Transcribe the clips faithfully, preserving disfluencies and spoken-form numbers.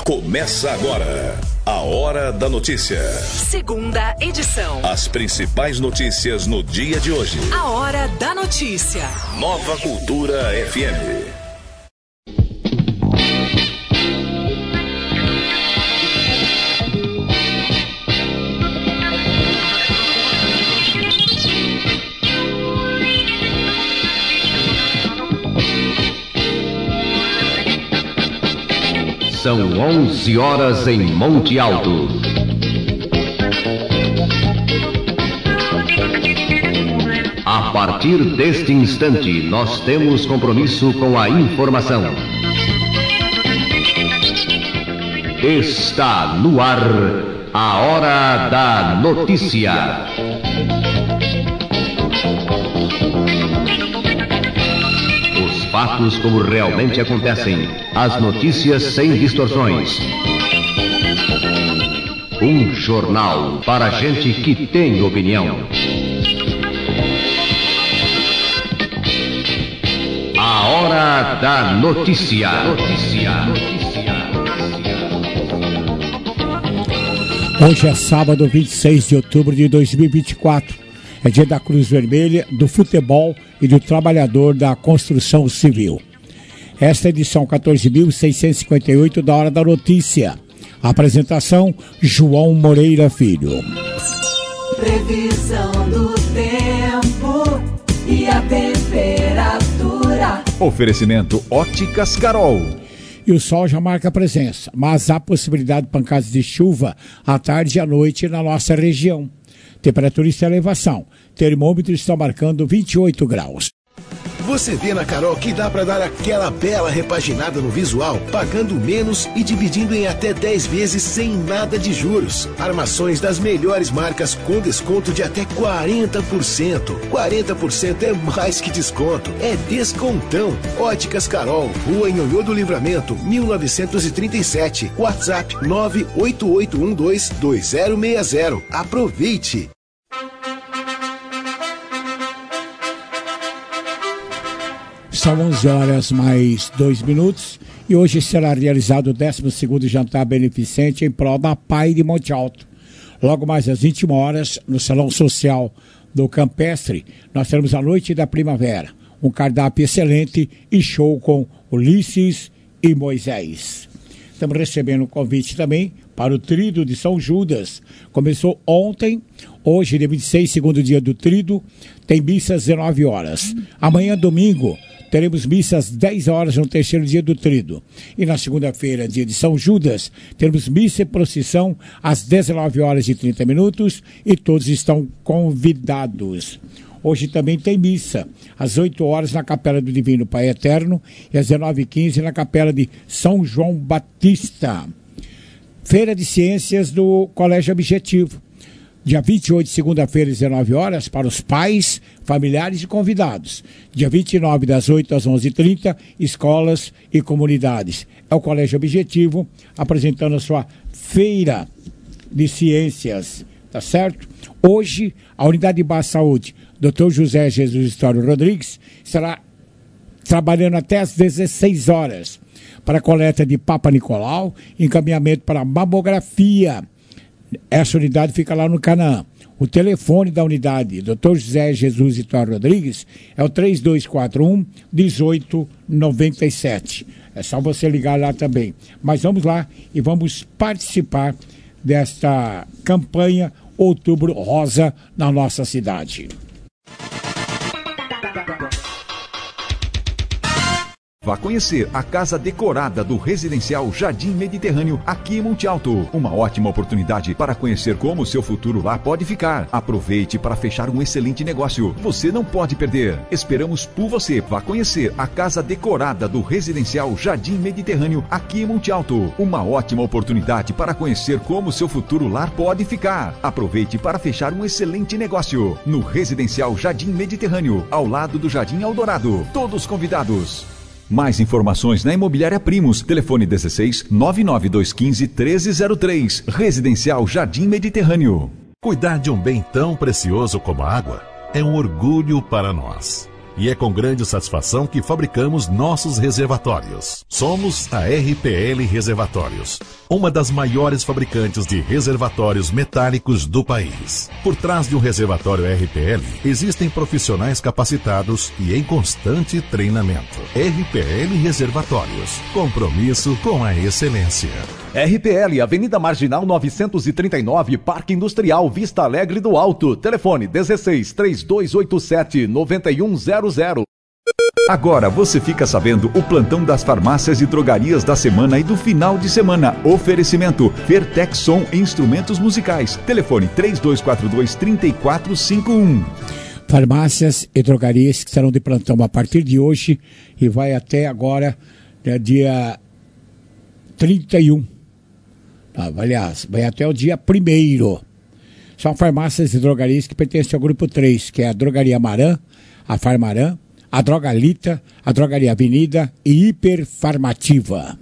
Começa agora a Hora da Notícia. Segunda edição. As principais notícias no dia de hoje. A Hora da Notícia. Nova Cultura F M. São onze horas em Monte Alto. A partir deste instante, nós temos compromisso com a informação. Está no ar a Hora da Notícia. Fatos como realmente acontecem. As notícias sem distorções. Um jornal para gente que tem opinião. A Hora da Notícia. Notícia. Hoje é sábado, vinte e seis de outubro de dois mil e vinte e quatro. É dia da Cruz Vermelha, do futebol e do trabalhador da construção civil. Esta é a edição quatorze mil seiscentos e cinquenta e oito da Hora da Notícia. A apresentação, João Moreira Filho. Previsão do tempo e a temperatura. Oferecimento Óticas Carol. E o sol já marca presença, mas há possibilidade de pancadas de chuva à tarde e à noite na nossa região. Temperatura em elevação. Termômetro está marcando vinte e oito graus. Você vê na Carol que dá para dar aquela bela repaginada no visual, pagando menos e dividindo em até dez vezes sem nada de juros. Armações das melhores marcas com desconto de até quarenta por cento. quarenta por cento é mais que desconto, é descontão. Óticas Carol, Rua Nhonhô do Livramento, mil novecentos e trinta e sete. WhatsApp nove oito oito um dois dois zero seis zero. Aproveite! São onze horas mais dois minutos e hoje será realizado o décimo segundo jantar beneficente em prol da P A I de Monte Alto. Logo mais às vinte e uma horas, no Salão Social do Campestre, nós teremos a Noite da Primavera, um cardápio excelente e show com Ulisses e Moisés. Estamos recebendo um convite também para o Tríduo de São Judas. Começou ontem, hoje, dia vinte e seis, segundo dia do Tríduo, tem missa às dezenove horas. Amanhã, domingo, teremos missa às dez horas no terceiro dia do Tríduo. E na segunda-feira, dia de São Judas, teremos missa e procissão às dezenove horas e trinta minutos e todos estão convidados. Hoje também tem missa, às oito horas na Capela do Divino Pai Eterno e às dezenove e quinze na Capela de São João Batista. Feira de Ciências do Colégio Objetivo. Dia vinte e oito, segunda-feira, às dezenove horas, para os pais, familiares e convidados. Dia vinte e nove, das oito às onze e trinta, escolas e comunidades. É o Colégio Objetivo apresentando a sua Feira de Ciências, tá certo? Hoje, a Unidade de Baixa Saúde, doutor José Jesus Histório Rodrigues, estará trabalhando até às dezesseis horas para a coleta de Papa Nicolau, encaminhamento para mamografia. Essa unidade fica lá no Canaã. O telefone da unidade, doutor José Jesus Histório Rodrigues, é o três dois quatro um, um oito nove sete. É só você ligar lá também. Mas vamos lá e vamos participar desta campanha Outubro Rosa na nossa cidade. Vá conhecer a casa decorada do Residencial Jardim Mediterrâneo aqui em Monte Alto. Uma ótima oportunidade para conhecer como o seu futuro lá pode ficar. Aproveite para fechar um excelente negócio. Você não pode perder. Esperamos por você. Vá conhecer a casa decorada do Residencial Jardim Mediterrâneo aqui em Monte Alto. Uma ótima oportunidade para conhecer como o seu futuro lar pode ficar. Aproveite para fechar um excelente negócio. No Residencial Jardim Mediterrâneo, ao lado do Jardim Eldorado. Todos convidados. Mais informações na Imobiliária Primos. Telefone dezesseis, nove nove dois um cinco, treze zero três. Residencial Jardim Mediterrâneo. Cuidar de um bem tão precioso como a água é um orgulho para nós. e é com grande satisfação que fabricamos nossos reservatórios. Somos a R P L Reservatórios, uma das maiores fabricantes de reservatórios metálicos do país. Por trás de um reservatório R P L, existem profissionais capacitados e em constante treinamento. R P L Reservatórios, compromisso com a excelência. R P L, Avenida Marginal novecentos e trinta e nove, Parque Industrial, Vista Alegre do Alto. Telefone dezesseis, três dois oito sete, nove um zero zero. Agora você fica sabendo o plantão das farmácias e drogarias da semana e do final de semana. Oferecimento Fertexson Instrumentos Musicais. Telefone três dois quatro dois, três quatro cinco um. Farmácias e drogarias que estarão de plantão a partir de hoje e vai até agora, né, dia trinta e um. Ah, aliás, vai até o dia primeiro. São farmácias e drogarias que pertencem ao grupo três, que é a Drogaria Maran, a Farmaran, a Drogalita, a Drogaria Avenida e Hiperfarmativa.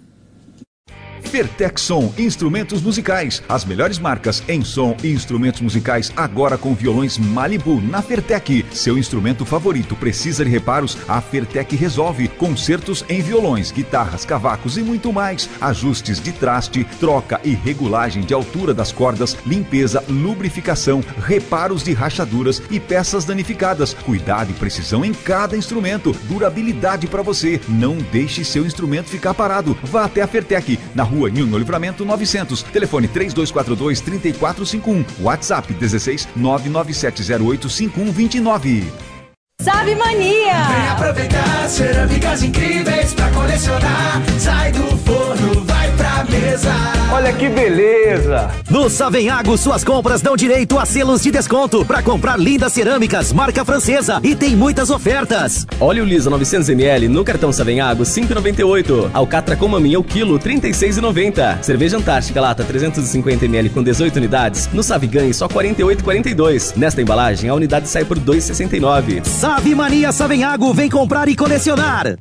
Fertexson Instrumentos Musicais, as melhores marcas em som e instrumentos musicais, agora com violões Malibu na Fertec. Seu instrumento favorito precisa de reparos? A Fertec resolve. Concertos em violões, guitarras, cavacos e muito mais. Ajustes de traste, troca e regulagem de altura das cordas, limpeza, lubrificação, reparos de rachaduras e peças danificadas. Cuidado e precisão em cada instrumento. Durabilidade para você. Não deixe seu instrumento ficar parado. Vá até a Fertec, na Rua Nilno Livramento novecentos, telefone três dois quatro dois, três quatro cinco um, WhatsApp dezesseis, nove nove sete zero oito, cinco um dois nove. Sabe Mania! Vem aproveitar cerâmicas incríveis pra colecionar. Sai do forno, vai pra mesa. Olha que beleza! No Savenhago, suas compras dão direito a selos de desconto para comprar lindas cerâmicas, marca francesa, e tem muitas ofertas. Óleo Lisa novecentos mililitros no cartão Savenhago, cinco reais e noventa e oito centavos. Alcatra com maminha o quilo, trinta e seis reais e noventa centavos. Cerveja Antártica lata trezentos e cinquenta mililitros com dezoito unidades, no Saviganhe só quarenta e oito reais e quarenta e dois centavos. Nesta embalagem, a unidade sai por dois reais e sessenta e nove centavos. Sabe Mania Savenhago, vem comprar e colecionar.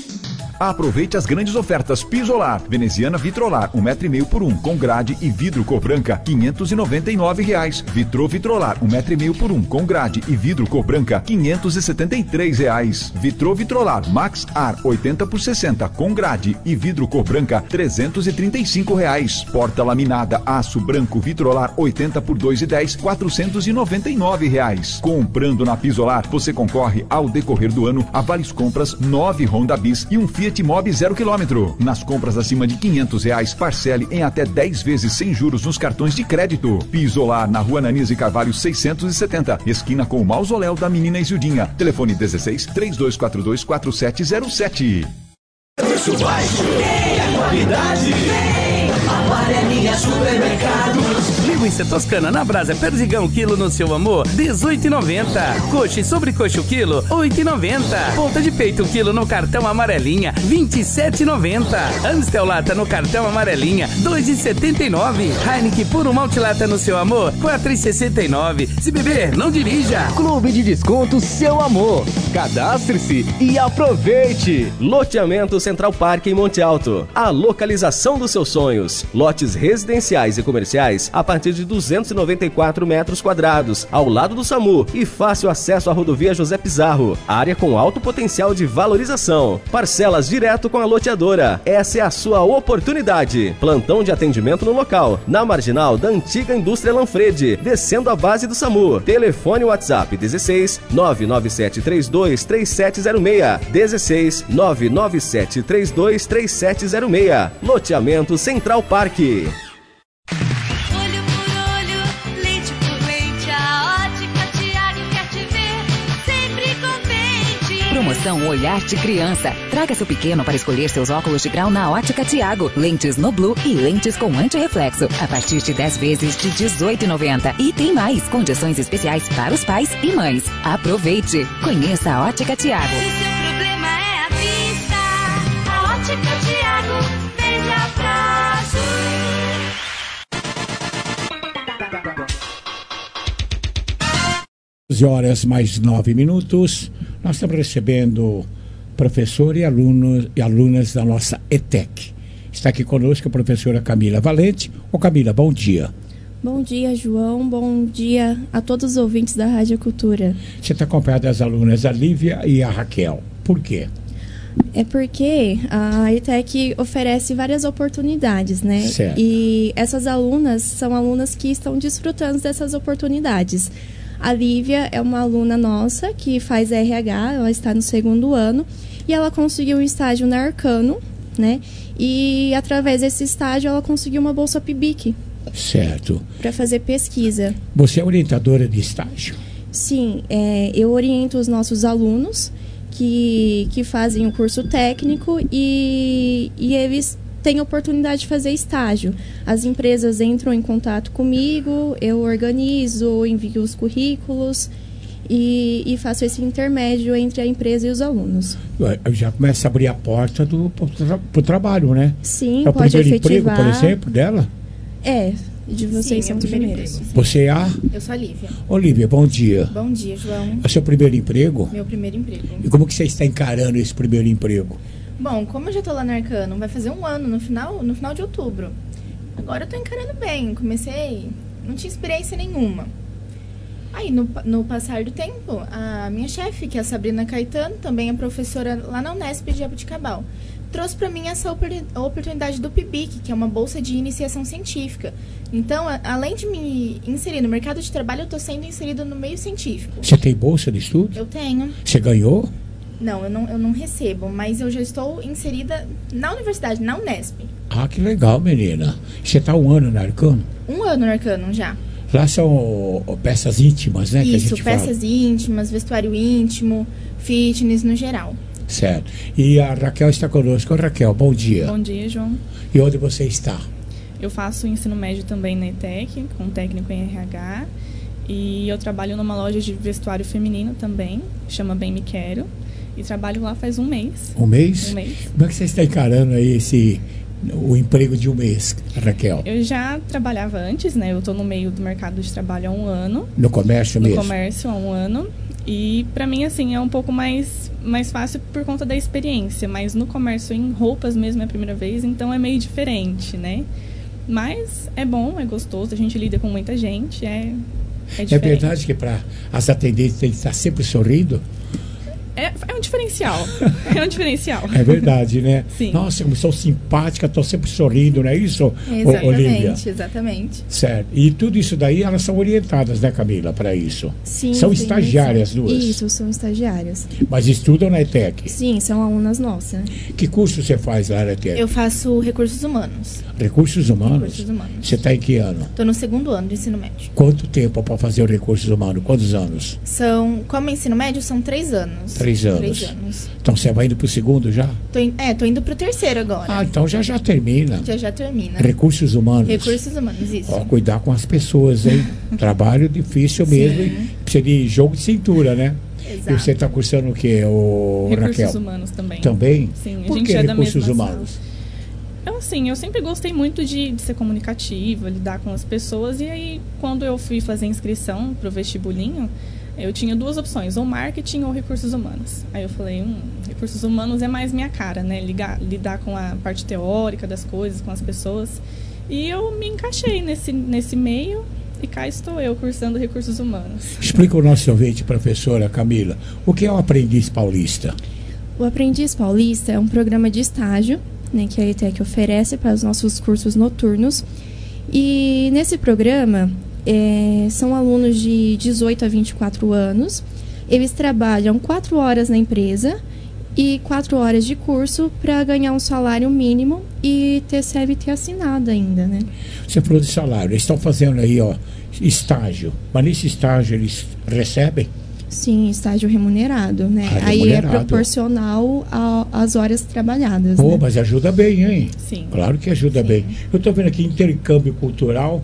Aproveite as grandes ofertas Pisolar, Veneziana Vitrolar, um metro e meio por um, com grade e vidro cor branca, quinhentos e noventa e nove reais. Vitro Vitrolar, um metro e meio por um, com grade e vidro cor branca, quinhentos e setenta e três reais. Vitro Vitrolar Max Ar, oitenta por sessenta, com grade e vidro cor branca, trezentos e trinta e cinco reais. Porta laminada aço branco Vitrolar, oitenta por dois e dez, quatrocentos e noventa e nove reais. Comprando na Pisolar, você concorre ao decorrer do ano a várias compras, nove Honda Bis e um Fiat Mobi zero quilômetro. Nas compras acima de quinhentos reais, parcele em até dez vezes sem juros nos cartões de crédito. Pisolar, na Rua Ananias Carvalho seiscentos e setenta, esquina com o mausoléu da menina Isildinha. Telefone dezesseis, três dois quatro dois, quatro sete zero sete. Preço baixo, tem a qualidade, tem Amarelinha Supermercados. Linguiça toscana na brasa Perdigão quilo no seu amor, dezoito reais e noventa centavos. Coxa e sobrecoxa o quilo, oito reais e noventa centavos. Ponta de peito o quilo no cartão Amarelinha, vinte e sete reais e noventa centavos. Amstel lata no cartão Amarelinha, dois reais e setenta e nove centavos. Heineken puro malte lata no seu amor, quatro reais e sessenta e nove centavos. Se beber, não dirija. Clube de Desconto Seu Amor. Cadastre-se e aproveite. Loteamento Central Parque em Monte Alto. A localização dos seus sonhos. Lotes residenciais e comerciais a partir de duzentos e noventa e quatro metros quadrados, ao lado do SAMU e fácil acesso à rodovia José Pizarro. Área com alto potencial de valorização. Parcelas direto com a loteadora. Essa é a sua oportunidade. Plantão de atendimento no local, na marginal da antiga indústria Lanfredi, descendo a base do SAMU. Telefone WhatsApp dezesseis, nove nove sete três dois, três sete zero seis. dezesseis, nove nove sete três dois, três sete zero seis. Loteamento Central Parque. Olho por olho, lente por lente, a Ótica Tiago quer te ver sempre contente. Promoção Olhar de Criança. Traga seu pequeno para escolher seus óculos de grau na Ótica Tiago. Lentes no Blue e lentes com antirreflexo. A partir de dez vezes de dezoito reais e noventa centavos. E tem mais, condições especiais para os pais e mães. Aproveite. Conheça a Ótica Tiago. Se seu problema é a vista, a Ótica Tiago veja prazo. doze horas mais nove minutos. Nós estamos recebendo professor e alunos e alunas da nossa E T E C. Está aqui conosco a professora Camila Valente. Ô Camila, bom dia. Bom dia, João. Bom dia a todos os ouvintes da Rádio Cultura. Você está acompanhado das alunas, a Lívia e a Raquel. Por quê? É porque a E T E C oferece várias oportunidades, né? Certo. E essas alunas são alunas que estão desfrutando dessas oportunidades. A Lívia é uma aluna nossa que faz R H, ela está no segundo ano e ela conseguiu um estágio na Arcano, né? E através desse estágio ela conseguiu uma bolsa P I B I C. Certo. Para fazer pesquisa. Você é orientadora de estágio? Sim, é, eu oriento os nossos alunos que, que fazem o curso técnico e, e eles têm a oportunidade de fazer estágio. As empresas entram em contato comigo, eu organizo, envio os currículos e, e faço esse intermédio entre a empresa e os alunos. Já começa a abrir a porta do para o trabalho, né? Sim, é o pode primeiro efetivar. Emprego, por exemplo, dela? É, de vocês Sim, são é os o primeiro primeiros. emprego. Você é a? Eu sou a Lívia. Olívia, bom dia. Bom dia, João. É o seu primeiro emprego? Meu primeiro emprego. E como que você está encarando esse primeiro emprego? Bom, como eu já tô lá na Arcano, vai fazer um ano no final, no final de outubro. Agora eu tô encarando bem. Comecei, não tinha experiência nenhuma. Aí, no, no passar do tempo, a minha chefe, que é a Sabrina Caetano, também é professora lá na Unesp de Jabuticabal, trouxe para mim essa oportunidade do P I B I C, que é uma bolsa de iniciação científica. Então, a, além de me inserir no mercado de trabalho, eu estou sendo inserida no meio científico. Você tem bolsa de estudo? Eu tenho. Você ganhou? Não, eu não, eu não recebo, mas eu já estou inserida na universidade, na Unesp. Ah, que legal, menina. Você está um ano na Arcano? Um ano no Arcano já. Lá são ó, peças íntimas, né? Isso, que a gente peças fala. íntimas, vestuário íntimo, fitness no geral. Certo. E a Raquel está conosco. Raquel, bom dia. Bom dia, João. E onde você está? Eu faço ensino médio também na E T E C, com técnico em R H. E eu trabalho numa loja de vestuário feminino também, chama Bem Me Quero. E trabalho lá faz um mês. Um mês? Um mês. Como é que você está encarando aí esse, o emprego de um mês, Raquel? Eu já trabalhava antes, né? Eu estou no meio do mercado de trabalho há um ano. No comércio no mesmo? No comércio há um ano. E para mim, assim, é um pouco mais, mais fácil por conta da experiência. Mas no comércio, em roupas mesmo, é a primeira vez, então é meio diferente, né? Mas é bom, é gostoso, a gente lida com muita gente, é, é diferente. É verdade que para as atendentes tem que estar sempre sorrindo? É, é um diferencial. É um diferencial. É verdade, né? Sim. Nossa, eu sou simpática, estou sempre sorrindo, não é isso, exatamente, Olívia? Exatamente. Certo. E tudo isso daí, elas são orientadas, né, Camila, para isso? Sim. São sim, estagiárias sim. duas? Isso, são estagiárias. Mas estudam na E T E C? Sim, são alunas nossas. Que curso você faz lá na E T E C? Eu faço recursos humanos. Recursos humanos? Recursos humanos. Você está em que ano? Estou no segundo ano de ensino médio. Quanto tempo para fazer o recursos humanos? Quantos anos? São, como ensino médio, são três anos. Três anos. Três anos. Então você vai indo para o segundo já? Tô in, é, tô indo para o terceiro agora. Ah, então já já termina. Já já termina. Recursos humanos. Recursos humanos, isso. Ó, cuidar com as pessoas, hein? Trabalho difícil mesmo. E precisa de jogo de cintura, né? Exato. E você está cursando o quê, o Recursos Raquel? humanos também. Também? Sim, a Por gente que é da recursos mesma humanos? sala. Eu, assim, eu sempre gostei muito de, de ser comunicativa, lidar com as pessoas. E aí, quando eu fui fazer inscrição pro vestibulinho, eu tinha duas opções, ou marketing ou recursos humanos. Aí eu falei, hum, recursos humanos é mais minha cara, né? Ligar, lidar com a parte teórica das coisas, com as pessoas. E eu me encaixei nesse, nesse meio e cá estou eu cursando recursos humanos. Explica o nosso ouvinte, professora Camila, o que é o Aprendiz Paulista? O Aprendiz Paulista é um programa de estágio, né, que a E T E C oferece para os nossos cursos noturnos. E nesse programa, é, são alunos de dezoito a vinte e quatro anos. Eles trabalham quatro horas na empresa e quatro horas de curso para ganhar um salário mínimo e ter C L T assinado ainda, né? Você falou de salário. Eles estão fazendo aí, ó, estágio. Mas nesse estágio eles recebem? Sim, estágio remunerado, né? Ah, aí remunerado. é proporcional às horas trabalhadas. Pô, né? mas ajuda bem, hein? Sim. Claro que ajuda Sim. bem. Eu estou vendo aqui intercâmbio cultural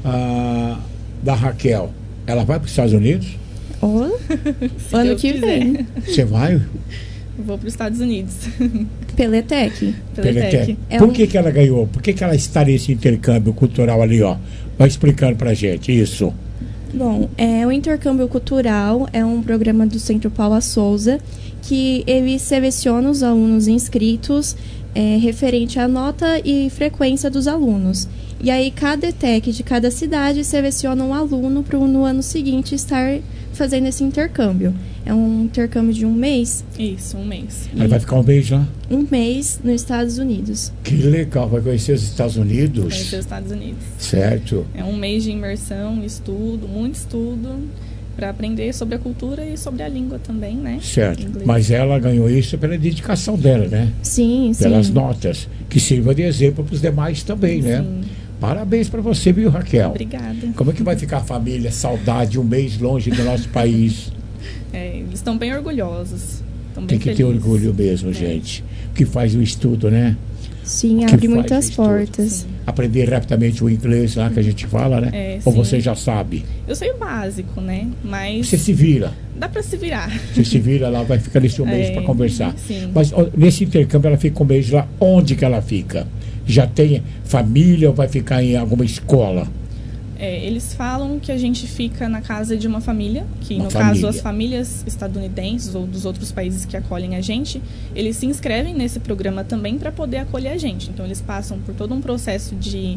ah, da Raquel. Ela vai para os Estados Unidos? Oh, ano Deus que quiser. vem. Você vai? Vou para os Estados Unidos. Pela E T E C. Pela E T E C. É Por um- que, que ela ganhou? Por que, que ela está nesse intercâmbio cultural ali, ó? Vai explicando pra gente isso. Bom, é, o Intercâmbio Cultural é um programa do Centro Paula Souza que ele seleciona os alunos inscritos é, referente à nota e frequência dos alunos. E aí cada E T E C de cada cidade seleciona um aluno para no ano seguinte estar fazendo esse intercâmbio. É um intercâmbio de um mês. Isso, um mês. Ela vai ficar um mês lá? Um mês nos Estados Unidos. Que legal, vai conhecer os Estados Unidos? Conhecer os Estados Unidos. Certo. É um mês de imersão, estudo, muito estudo, para aprender sobre a cultura e sobre a língua também, né? Certo. Inglês. Mas ela ganhou isso pela dedicação dela, né? Sim, sim. Pelas notas, que sirva de exemplo para os demais também, né? Sim. Parabéns para você, viu, Raquel? Obrigada. Como é que vai ficar a família, saudade, um mês longe do nosso país? É, eles estão bem orgulhosos. Estão Tem bem que felizes. ter orgulho mesmo, É. gente. Que faz o estudo, né? Sim, Que abre faz muitas o estudo. portas. Aprender rapidamente o inglês lá que a gente fala, né? É, Ou sim. você já sabe? Eu sei o básico, né? Mas Você se vira. dá para se virar. Você se vira lá, vai ficar nesse um mês É, para conversar. sim. Mas ó, nesse intercâmbio ela fica um mês lá. Onde que ela fica? Já tem família ou vai ficar em alguma escola? É, eles falam que a gente fica na casa de uma família, que Uma no família. caso as famílias estadunidenses ou dos outros países que acolhem a gente, eles se inscrevem nesse programa também para poder acolher a gente. Então eles passam por todo um processo de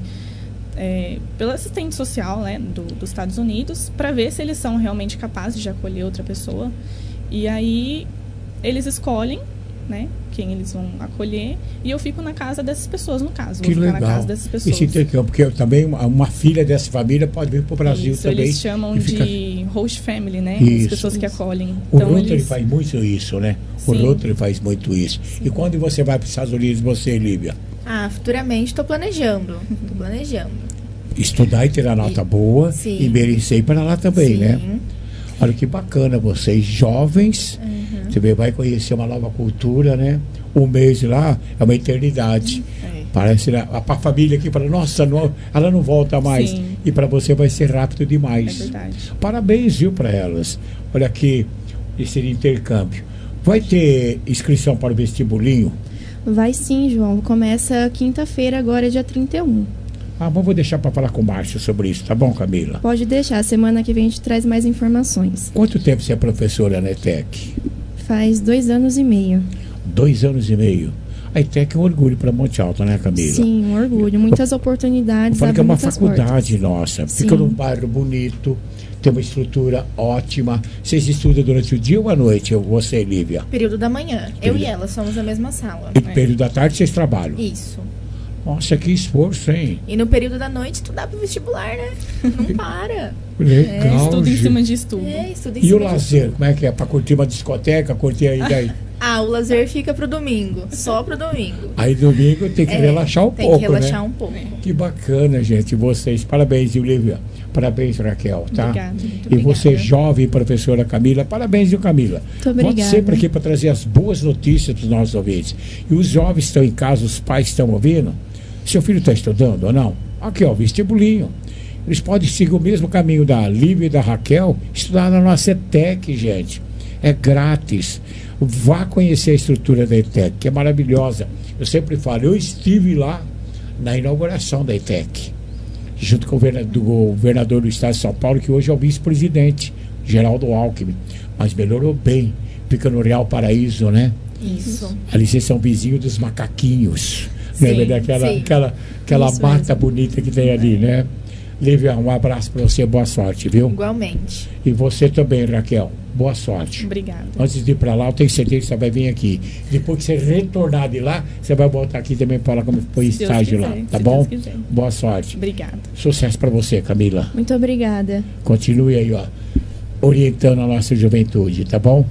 é, pelo assistente social, né, do, dos Estados Unidos, para ver se eles são realmente capazes de acolher outra pessoa. E aí eles escolhem, né, quem eles vão acolher, e eu fico na casa dessas pessoas, no caso. Que vou ficar legal. na casa dessas pessoas. Esse intercâmbio, porque eu também uma, uma filha dessa família pode vir para o Brasil Isso, também. eles chamam e fica- de host family, né? Isso. As pessoas que acolhem. O Então, Rotary eles... faz muito isso, né? O Sim. Rotary faz muito isso. E quando você vai para os Estados Unidos, você, Lívia? Ah, futuramente estou planejando. Estou planejando. Estudar e tirar nota boa Sim. e merecer ir para lá também, Sim. né? Olha que bacana, vocês jovens, Uhum. você vê, vai conhecer uma nova cultura, né? Um mês lá é uma eternidade. É. Parece, né? Para a família aqui, fala, nossa, não, ela não volta mais. Sim. E para você vai ser rápido demais. É verdade. Parabéns, viu, para elas. Olha aqui, esse intercâmbio. Vai ter inscrição para o vestibulinho? Vai sim, João. Começa quinta-feira, agora dia trinta e um. Ah, bom, vou deixar para falar com o Márcio sobre isso, tá bom, Camila? Pode deixar, semana que vem a gente traz mais informações. Quanto tempo você é professora na E T E C? Faz dois anos e meio. Dois anos e meio. A E T E C é um orgulho para Monte Alto, né, Camila? Sim, um orgulho. Muitas oportunidades. Eu falei que é abrem uma muitas faculdade portas. nossa. Sim. Fica num bairro bonito, tem uma estrutura ótima. Vocês estudam durante o dia ou à noite, você, Lívia? Período da manhã. Eu Período. e ela somos da mesma sala. E período da tarde vocês trabalham? Isso. Nossa, que esforço, hein? E no período da noite estudar pro vestibular, né? Não para. Legal, É, estudo em gente. cima de estudo. É, estudo em E o cima de lazer, como é que é? Pra curtir uma discoteca, curtir aí daí? Ah, o lazer fica pro domingo. Só pro domingo. Aí domingo tem que É, relaxar um tem pouco, que relaxar né? um pouco. Que bacana, gente. Vocês, parabéns, viu, Lívia? Parabéns, Raquel, tá? Obrigada, muito E você, obrigada. jovem professora Camila, parabéns, viu, Camila? Muito Volte obrigada. sempre aqui para trazer as boas notícias para os nossos ouvintes. E os jovens estão em casa, os pais estão ouvindo. Seu filho está estudando ou não? Aqui, ó, vestibulinho. Eles podem seguir o mesmo caminho da Lívia e da Raquel, estudar na nossa E T E C, gente. É grátis. Vá conhecer a estrutura da E T E C, que é maravilhosa. Eu sempre falo, eu estive lá na inauguração da E T E C, junto com o governador, do governador do estado de São Paulo, que hoje é o vice-presidente, Geraldo Alckmin. Mas melhorou bem. Fica no Real Paraíso, né? Isso. Ali vocês são vizinhos dos macaquinhos. Sim, Lembra daquela sim. aquela, aquela Isso mata mesmo. bonita que tem ali, né? Lívia, um abraço para você, boa sorte, viu? Igualmente. E você também, Raquel, boa sorte. Obrigada. Antes de ir para lá, eu tenho certeza que você vai vir aqui. Depois que você retornar de lá, você vai voltar aqui também para falar como foi o Se Deus estágio quiser, lá, tá se bom? Deus quiser. Boa sorte. Obrigada. Sucesso para você, Camila. Muito obrigada. Continue aí, ó, orientando a nossa juventude, tá bom?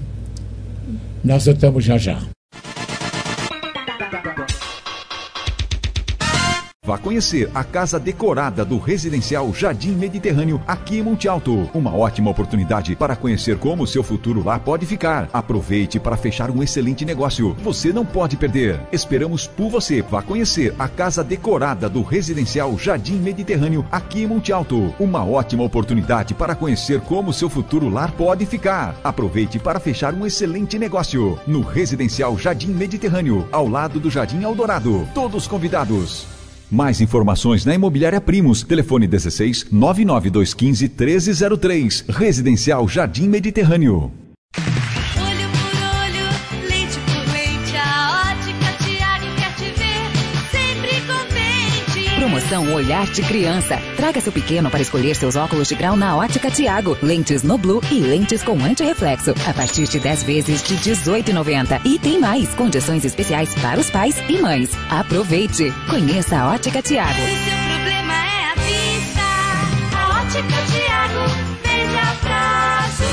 Nós voltamos já já. Vá conhecer a casa decorada do residencial Jardim Mediterrâneo aqui em Monte Alto. Uma ótima oportunidade para conhecer como o seu futuro lá pode ficar. Aproveite para fechar um excelente negócio. Você não pode perder. Esperamos por você. Vá conhecer a casa decorada do residencial Jardim Mediterrâneo aqui em Monte Alto. Uma ótima oportunidade para conhecer como o seu futuro lar pode ficar. Aproveite para fechar um excelente negócio. No residencial Jardim Mediterrâneo, ao lado do Jardim Eldorado. Todos convidados. Mais informações na Imobiliária Primos. Telefone dezesseis, nove nove dois um cinco, um três zero três. Residencial Jardim Mediterrâneo. Olho por olho, leite por leite, a Ótica Tiago quer te Promoção Olhar de Criança. Traga seu pequeno para escolher seus óculos de grau na Ótica Tiago. Lentes no Blue e lentes com antirreflexo. A partir de dez vezes de dezoito reais e noventa centavos. E tem mais, condições especiais para os pais e mães. Aproveite. Conheça a Ótica Tiago. Se seu problema é a vista, a Ótica Tiago veja prazo.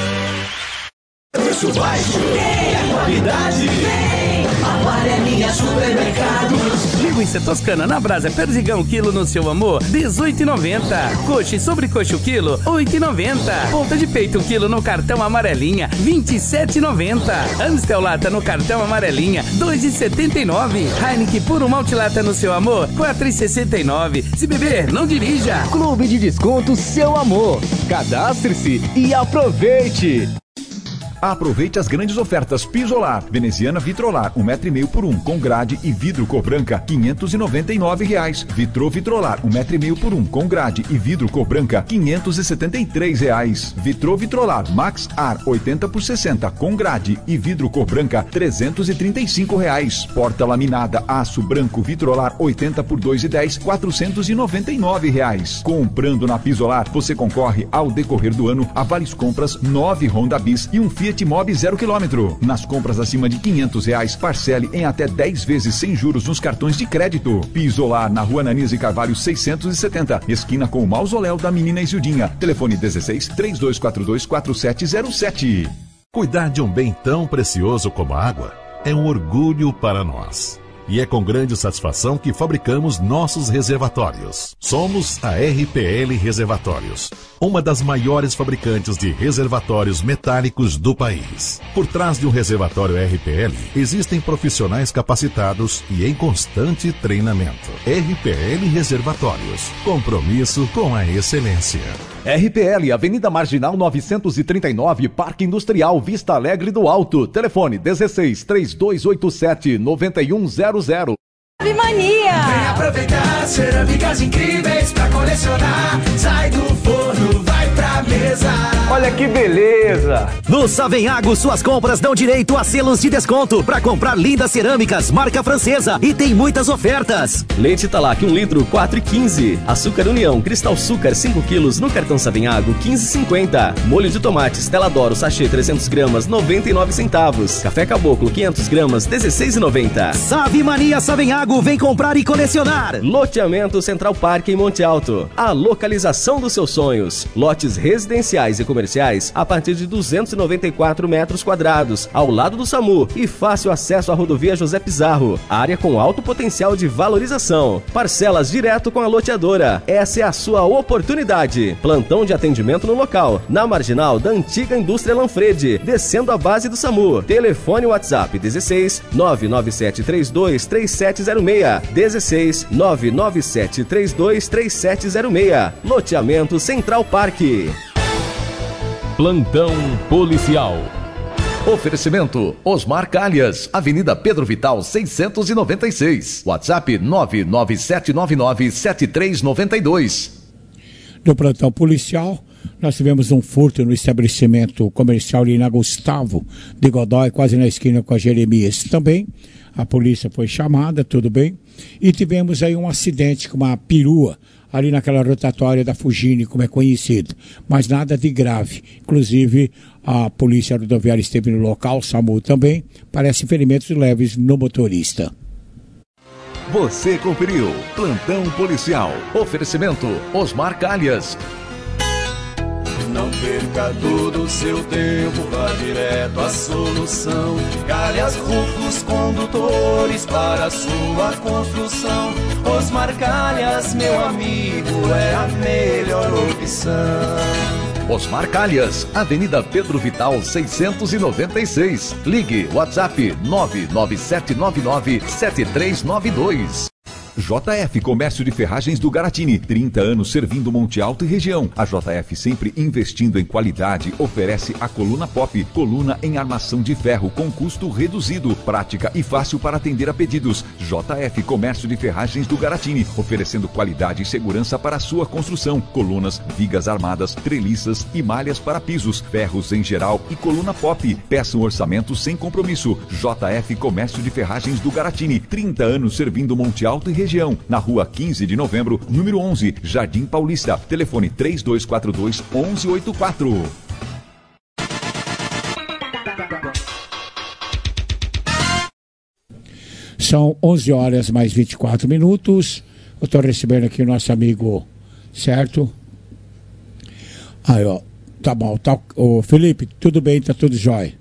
Preço baixo, é qualidade, vem, Amarelinha Supermercados. Linguiça toscana na brasa Perdigão quilo no seu amor, dezoito reais e noventa centavos. Coxa e sobrecoxa o quilo, oito reais e noventa centavos. Ponta de peito quilo no cartão Amarelinha, vinte e sete reais e noventa centavos. Amstel lata no cartão Amarelinha, dois reais e setenta e nove centavos. Heineken puro multilata no seu amor, quatro reais e sessenta e nove centavos. Se beber, não dirija. Clube de Desconto Seu Amor. Cadastre-se e aproveite. Aproveite as grandes ofertas Pisolar, veneziana Vitrolar, um metro e meio por um, com grade e vidro cor branca, quinhentos e noventa e nove reais. Vitro Vitrolar, um metro e meio por um, com grade e vidro cor branca, quinhentos e setenta e três reais. Vitro Vitrolar Max Ar, oitenta por sessenta, com grade e vidro cor branca, trezentos e trinta e cinco reais. Porta laminada aço branco Vitrolar, oitenta por dois e dez, quatrocentos e noventa e nove reais. Comprando na Pisolar, você concorre ao decorrer do ano a várias compras, nove Honda Bis e um Fiat Mobi zero quilômetro. Nas compras acima de quinhentos reais, parcele em até dez vezes sem juros nos cartões de crédito. Pisolar na Rua Ananias e Carvalho seiscentos e setenta, esquina com o mausoléu da menina Isildinha. Telefone dezesseis, três dois quatro dois, quatro sete zero sete. Cuidar de um bem tão precioso como a água é um orgulho para nós. E é com grande satisfação que fabricamos nossos reservatórios. Somos a R P L Reservatórios, uma das maiores fabricantes de reservatórios metálicos do país. Por trás de um reservatório R P L, existem profissionais capacitados e em constante treinamento. R P L Reservatórios, compromisso com a excelência. R P L, Avenida Marginal novecentos e trinta e nove, Parque Industrial Vista Alegre do Alto. Telefone dezesseis, três dois oito sete, nove um zero zero. Ave Mania! Vem aproveitar cerâmicas incríveis pra colecionar. Sai do forno, vai pra mesa. Olha que beleza! No Savenhago, suas compras dão direito a selos de desconto para comprar lindas cerâmicas, marca francesa, e tem muitas ofertas. Leite Talac um litro, quatro reais e quinze centavos. Açúcar União, Cristal Açúcar cinco quilos no cartão Savenhago, quinze reais e cinquenta centavos. Molho de tomate Stella D'Oro sachê trezentos gramas, noventa e nove centavos. Café Caboclo quinhentos gramas, dezesseis reais e noventa centavos. Ave Mania Savenhago, vem comprar e colecionar. Loteamento Central Parque em Monte Alto. A localização dos seus sonhos. Lotes residenciais e comerciais a partir de duzentos e noventa e quatro metros quadrados, ao lado do SAMU, e fácil acesso à rodovia José Pizarro. Área com alto potencial de valorização. Parcelas direto com a loteadora. Essa é a sua oportunidade. Plantão de atendimento no local, na marginal da antiga indústria Lanfredi, descendo a base do SAMU. Telefone WhatsApp dezesseis, nove nove sete três dois, três sete zero seis. dezesseis, nove nove sete três dois, três sete zero seis. Loteamento Central Parque. Plantão policial. Oferecimento Osmar Calhas, Avenida Pedro Vital seiscentos e noventa e seis. WhatsApp nove nove sete nove nove sete três nove dois. No plantão policial, nós tivemos um furto no estabelecimento comercial ali na Gustavo de Godoy, quase na esquina com a Jeremias. Também a polícia foi chamada, tudo bem. E tivemos aí um acidente com uma perua ali naquela rotatória da Fugine, como é conhecido. Mas nada de grave. Inclusive, a polícia rodoviária esteve no local, o SAMU também. Parece ferimentos leves no motorista. Você conferiu Plantão Policial. Oferecimento Osmar Calhas. Não perca todo o seu tempo, vá direto à solução. Calhas Rufos Condutores para a sua construção. Osmar Calhas, meu amigo, é a melhor opção. Osmar Calhas, Avenida Pedro Vital seiscentos e noventa e seis. Ligue WhatsApp nove nove sete nove nove sete três nove dois. J F Comércio de Ferragens do Garatini, trinta anos servindo Monte Alto e região. A J F, sempre investindo em qualidade, oferece a coluna pop, coluna em armação de ferro com custo reduzido, prática e fácil para atender a pedidos. J F Comércio de Ferragens do Garatini, oferecendo qualidade e segurança para a sua construção. Colunas, vigas armadas, treliças e malhas para pisos, ferros em geral e coluna pop. Peça um orçamento sem compromisso. J F Comércio de Ferragens do Garatini, trinta anos servindo Monte Alto e região. região, na rua quinze de novembro, número onze, Jardim Paulista. Telefone três dois quatro dois, onze oitenta e quatro. São onze horas mais vinte e quatro minutos. Eu estou recebendo aqui o nosso amigo, certo? Aí, ó. Tá bom. Tá, o Felipe, tudo bem, tá tudo jóia.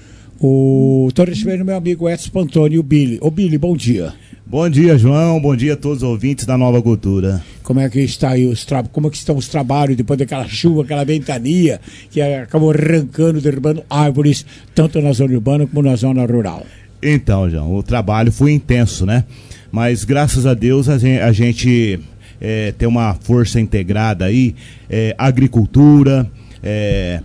Estou recebendo meu amigo Edson Pantoni, o Billy. Ô Billy, bom dia. Bom dia, João. Bom dia a todos os ouvintes da Nova Cultura. Como é que está aí os tra... Como é que estão os trabalhos depois daquela chuva, aquela ventania que acabou arrancando, derrubando árvores, tanto na zona urbana como na zona rural? Então, João, o trabalho foi intenso, né? Mas graças a Deus a gente, a gente é, tem uma força integrada aí, é, agricultura, é,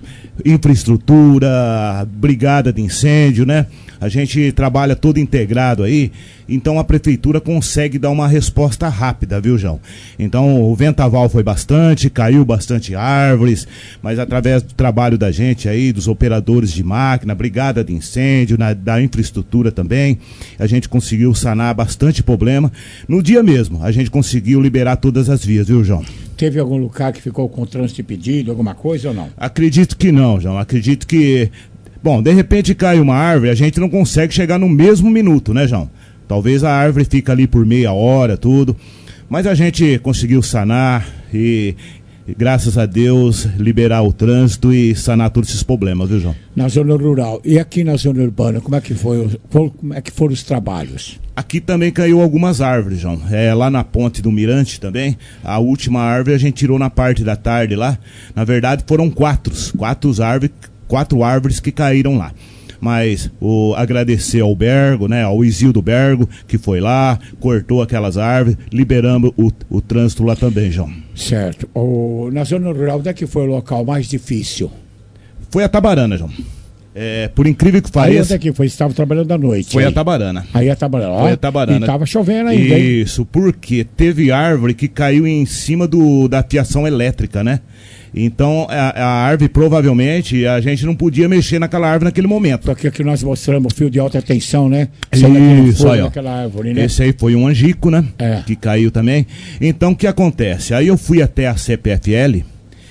infraestrutura, brigada de incêndio, né? A gente trabalha todo integrado aí, então a prefeitura consegue dar uma resposta rápida, viu, João? Então o vendaval foi bastante, caiu bastante árvores, mas através do trabalho da gente aí, dos operadores de máquina, brigada de incêndio, na, da infraestrutura também, a gente conseguiu sanar bastante problema. No dia mesmo, a gente conseguiu liberar todas as vias, viu, João? Teve algum lugar que ficou com trânsito impedido, alguma coisa ou não? Acredito que não, João, acredito que... Bom, de repente cai uma árvore, a gente não consegue chegar no mesmo minuto, né, João? Talvez a árvore fique ali por meia hora, tudo. Mas a gente conseguiu sanar e, e, graças a Deus, liberar o trânsito e sanar todos esses problemas, viu, João? Na zona rural. E aqui na zona urbana, como é que foi, como é que foram os trabalhos? Aqui também caiu algumas árvores, João. É, lá na ponte do Mirante também, a última árvore a gente tirou na parte da tarde lá. Na verdade, foram quatro, quatro árvores... quatro árvores que caíram lá. Mas o agradecer ao Bergo, né, ao Isildo Bergo, que foi lá, cortou aquelas árvores, liberando o, o trânsito lá também, João. Certo. O, na zona rural, onde é que foi o local mais difícil? Foi a Tabarana, João. É, por incrível que pareça... Aí onde é que foi? Você estava trabalhando à noite. Foi aí. a Tabarana. Aí a Tabarana. Ó, foi a Tabarana. E estava chovendo ainda, hein? Isso, porque teve árvore que caiu em cima do, da fiação elétrica, né? Então a, a árvore provavelmente a gente não podia mexer naquela árvore naquele momento. Porque aqui nós mostramos o fio de alta tensão, né? Isso, aí, ó. Árvore, né? Esse aí foi um angico, né? É. Que caiu também. Então o que acontece? Aí eu fui até a C P F L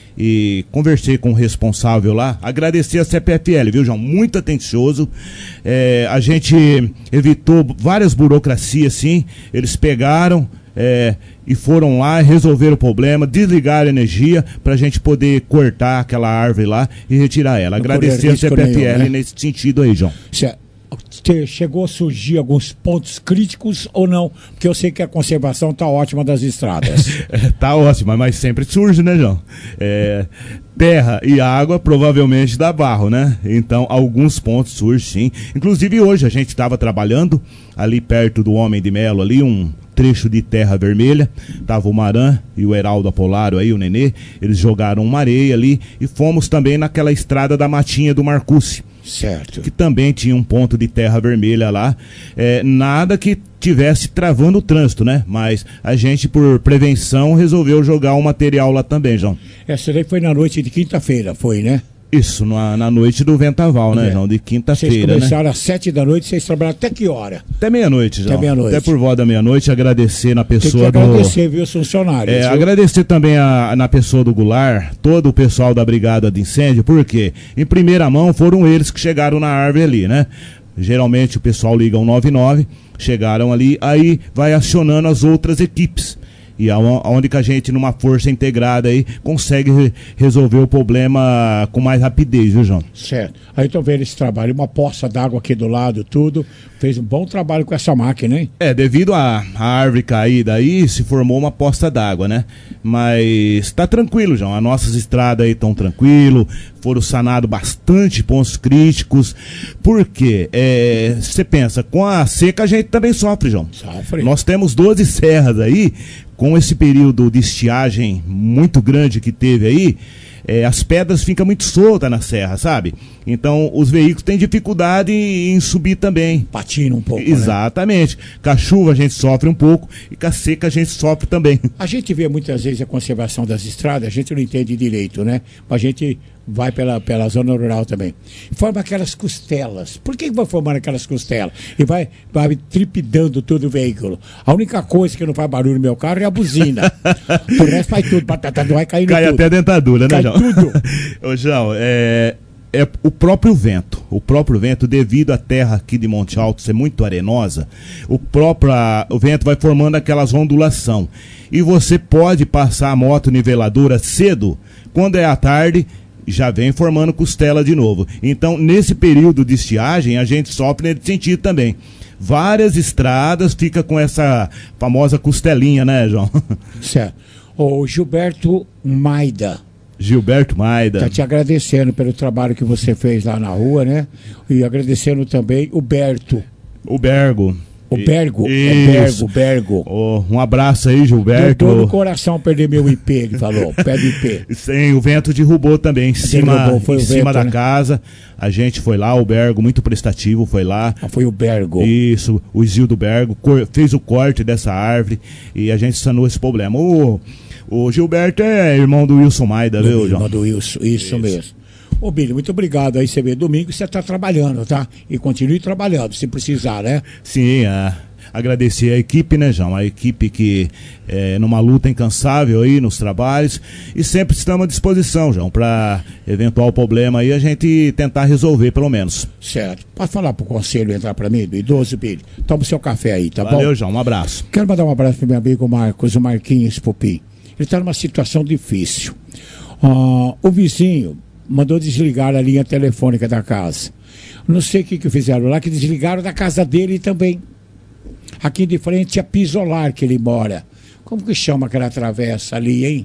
e conversei com o responsável lá, agradecer a C P F L, viu, João? Muito atencioso. É, a gente evitou várias burocracias, sim. Eles pegaram é, e foram lá, resolveram o problema, desligaram a energia para a gente poder cortar aquela árvore lá e retirar ela. Não agradecer a C P F L nenhum, né? Nesse sentido aí, João. Certo. Chegou a surgir alguns pontos críticos ou não? Porque eu sei que a conservação tá ótima das estradas. é, tá ótima, mas sempre surge, né, João? É, terra e água provavelmente dá barro, né? Então alguns pontos surgem, sim. Inclusive hoje a gente estava trabalhando ali perto do Homem de Melo, ali um trecho de terra vermelha, tava o Maran e o Heraldo Apolaro aí, o Nenê, eles jogaram uma areia ali e fomos também naquela estrada da Matinha do Marcucci. Certo. Que também tinha um ponto de terra vermelha lá, é, nada que tivesse travando o trânsito, né? Mas a gente, por prevenção, resolveu jogar um material lá também, João. Essa daí foi na noite de quinta-feira, foi, né? Isso, na, na noite do vendaval, né, é. João? De quinta-feira, né? Vocês começaram às sete da noite, vocês trabalharam até que hora? Até meia-noite, João. Até meia-noite. Até por volta da meia-noite, agradecer na pessoa do... Tem que agradecer, do... viu, os funcionários. É, viu? Agradecer também a, na pessoa do Goulart, todo o pessoal da Brigada de Incêndio, porque em primeira mão foram eles que chegaram na árvore ali, né? Geralmente o pessoal liga um nove nove, chegaram ali, aí vai acionando as outras equipes. E aonde que a gente, numa força integrada aí, consegue re resolver o problema com mais rapidez, viu, João? Certo. Aí estou vendo esse trabalho, uma poça d'água aqui do lado, tudo. Fez um bom trabalho com essa máquina, hein? É, devido à árvore caída aí, se formou uma poça d'água, né? Mas tá tranquilo, João. As nossas estradas aí estão tranquilo, foram sanados bastante pontos críticos. Por quê? Você é, pensa, com a seca a gente também sofre, João. Sofre. Nós temos doze serras aí, com esse período de estiagem muito grande que teve aí, é, as pedras ficam muito soltas na serra, sabe? Então os veículos têm dificuldade em subir também. Patina um pouco, exatamente. Né? Com a chuva a gente sofre um pouco e com a seca a gente sofre também. A gente vê muitas vezes a conservação das estradas, a gente não entende direito, né? A gente vai pela, pela zona rural também. Forma aquelas costelas. Por que que vai formando aquelas costelas? E vai, vai tripidando todo o veículo. A única coisa que não faz barulho no meu carro é a buzina. O resto faz tudo, batata, vai caindo Cai tudo. até a dentadura, né, Cai João? tudo. Ô, João, é, é o próprio vento. O próprio vento, devido à terra aqui de Monte Alto ser muito arenosa, o próprio a, o vento vai formando aquelas ondulação. E você pode passar a moto niveladora cedo, quando é à tarde, já vem formando costela de novo. Então, nesse período de estiagem, a gente sofre nesse sentido também. Várias estradas fica com essa famosa costelinha, né, João? Certo. O Gilberto Maida. Gilberto Maida. Tá te agradecendo pelo trabalho que você fez lá na rua, né? E agradecendo também o Berto. O Bergo. O Bergo. Isso. É Bergo, Bergo. Oh, um abraço aí, Gilberto. Deu dor no coração perder meu I P, ele falou. Pé do I P. Sim, o vento derrubou também, em cima, Derrubou, foi em o cima vento, da né? casa. A gente foi lá, o Bergo, muito prestativo, foi lá. Ah, foi o Bergo. Isso, o Isildo Bergo, cor- fez o corte dessa árvore e a gente sanou esse problema. O, o Gilberto é irmão do Wilson Maida, viu, João? Irmão do Wilson, isso, isso mesmo. Ô, Billy, muito obrigado. Aí você vê, domingo você está trabalhando, tá? E continue trabalhando, se precisar, né? Sim, é. Agradecer a equipe, né, João? A equipe que é numa luta incansável aí nos trabalhos e sempre estamos à disposição, João, para eventual problema aí a gente tentar resolver, pelo menos. Certo. Pode falar pro conselho entrar para mim, do idoso, Billy? Toma o seu café aí, tá bom? Valeu, João. Um abraço. Quero mandar um abraço pro meu amigo Marcos, o Marquinhos Pupi. Ele está numa situação difícil. Ah, o vizinho mandou desligar a linha telefônica da casa. Não sei o que, que fizeram lá, que desligaram da casa dele também. Aqui de frente é Pisolar que ele mora. Como que chama aquela travessa ali, hein?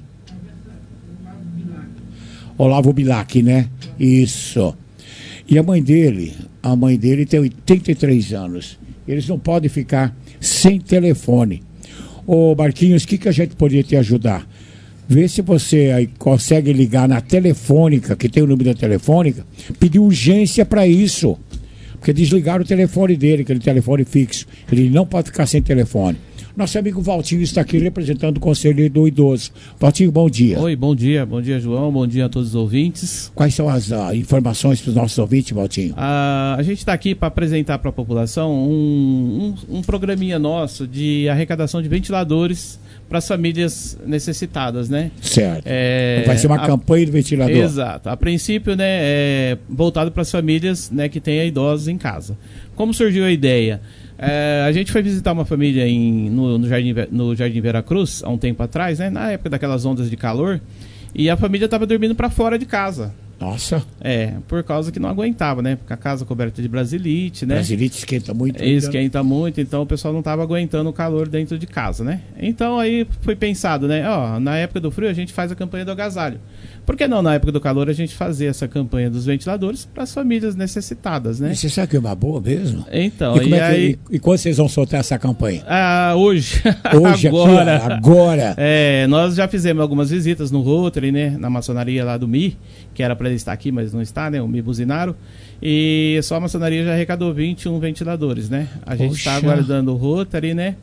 Olavo Bilac, né? Isso. E a mãe dele, a mãe dele tem oitenta e três anos. Eles não podem ficar sem telefone. Ô Marquinhos, o que, que a gente poderia te ajudar? Vê se você aí consegue ligar na telefônica, que tem o número da telefônica, pedir urgência para isso. Porque desligaram o telefone dele, aquele telefone fixo. Ele não pode ficar sem telefone. Nosso amigo Valtinho está aqui representando o Conselho do Idoso. Valtinho, bom dia. Oi, bom dia. Bom dia, João. Bom dia a todos os ouvintes. Quais são as uh, informações para os nossos ouvintes, Valtinho? Ah, a gente está aqui para apresentar para a população um, um, um programinha nosso de arrecadação de ventiladores para as famílias necessitadas, né? Certo. É, Vai ser uma a, campanha do ventilador. Exato. A princípio, né, é voltado para as famílias, né, que têm idosos em casa. Como surgiu a ideia? É, a gente foi visitar uma família em, no, no, Jardim, no Jardim Veracruz, há um tempo atrás, né, na época daquelas ondas de calor, e a família estava dormindo para fora de casa. Nossa. É, por causa que não aguentava, né? Porque a casa coberta de brasilite, né? Brasilite esquenta muito. É, esquenta muito, então o pessoal não estava aguentando o calor dentro de casa, né? Então aí foi pensado, né? Ó, na época do frio a gente faz a campanha do agasalho. Por que não, na época do calor, a gente fazer essa campanha dos ventiladores para as famílias necessitadas, né? E você sabe que é uma boa mesmo? Então, e, como e é que, aí... e, e quando vocês vão soltar essa campanha? Ah, hoje. Hoje, agora. Aqui, agora. É, nós já fizemos algumas visitas no Rotary, né? Na maçonaria lá do M I, que era para ele estar aqui, mas não está, né? O M I Buzinaro. E só a maçonaria já arrecadou vinte e um ventiladores, né? A gente está aguardando o Rotary, né?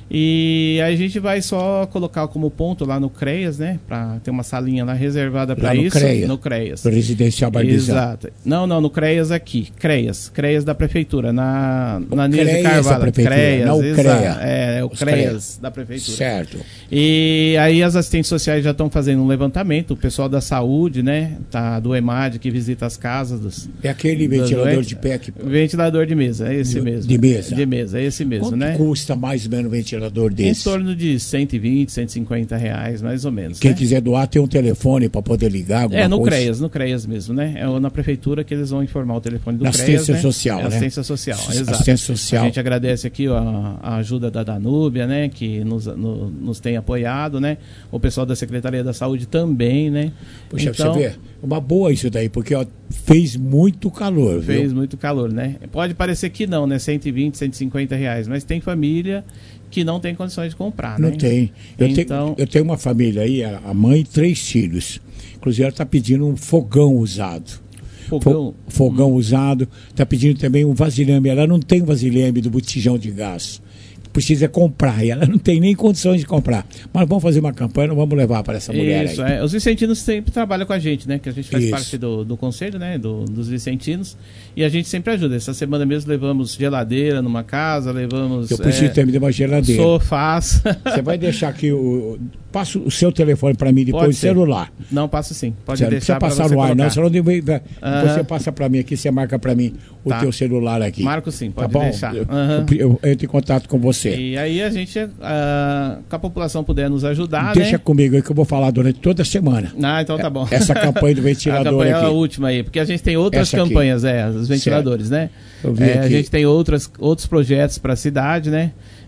E aí a gente vai só colocar como ponto lá no CREAS, né? Pra ter uma salinha lá reservada para isso. CREA, no CREAS. No Residencial Bardizão. Exato. Não, não, no CREAS aqui. CREAS. CREAS da Prefeitura. Na, na Nise CREAS Carvalho. da Prefeitura, CREAS, não o exato. CREA. É, é o Os CREAS, CREAS da Prefeitura. Certo. E aí as assistentes sociais já estão fazendo um levantamento. O pessoal da saúde, né? Tá, do EMAD, que visita as casas dos... É aquele ventilador de pé que... Ventilador de mesa, é esse de, mesmo. De mesa? De mesa, é esse mesmo, Quanto né? custa mais ou menos um ventilador desse? Em torno de cento e vinte, cento e cinquenta reais, mais ou menos. Quem né? quiser doar, tem um telefone para poder ligar. É, no coisa. CREAS, no CREAS mesmo, né? É na prefeitura que eles vão informar o telefone do Na CREAS. assistência né? social, é né? Assistência social, exato. Assistência social. A gente agradece aqui ó, a ajuda da Danúbia, né? Que nos, no, nos tem apoiado, né? O pessoal da Secretaria da Saúde também, né? Puxa, então, você vê, uma boa isso daí, porque ó, fez muito calor, viu? Fez muito calor, né? Pode parecer que não, né? cento e vinte, cento e cinquenta reais, mas tem família que não tem condições de comprar, Não né? tem. Eu, então... tenho, eu tenho uma família aí, a mãe e três filhos. Inclusive ela está pedindo um fogão usado. Fogão? Fogão hum. usado. Está pedindo também um vasilhame. Ela não tem vasilhame do botijão de gás. precisa comprar, e ela não tem nem condições de comprar. Mas vamos fazer uma campanha, não vamos levar para essa mulher Isso, aí. É. Os vicentinos sempre trabalham com a gente, né? Que a gente faz Isso. parte do, do conselho, né? Do, dos vicentinos. E a gente sempre ajuda. Essa semana mesmo levamos geladeira numa casa, levamos... Eu preciso é, ter me uma geladeira. Sofás. Você vai deixar aqui o... Passa o seu telefone para mim depois, Pode o ser. celular. Não, passo sim. Pode Você deixar não precisa passar pra você no ar, colocar. não. Senão deve- Aham. Você passa para mim aqui, você marca para mim o Tá. teu celular aqui. Marco sim, pode tá bom? deixar. Eu, Aham. eu, eu entro em contato com você. E aí a gente, ah, que a população puder nos ajudar, Deixa né? comigo aí que eu vou falar durante toda a semana. Ah, então tá bom. Essa campanha do ventilador a campanha aqui. é a última aí, porque a gente tem outras Essa aqui. campanhas, é, os ventiladores, Certo. né? Eu vi É, a aqui. gente tem outras, outros projetos para a cidade, né?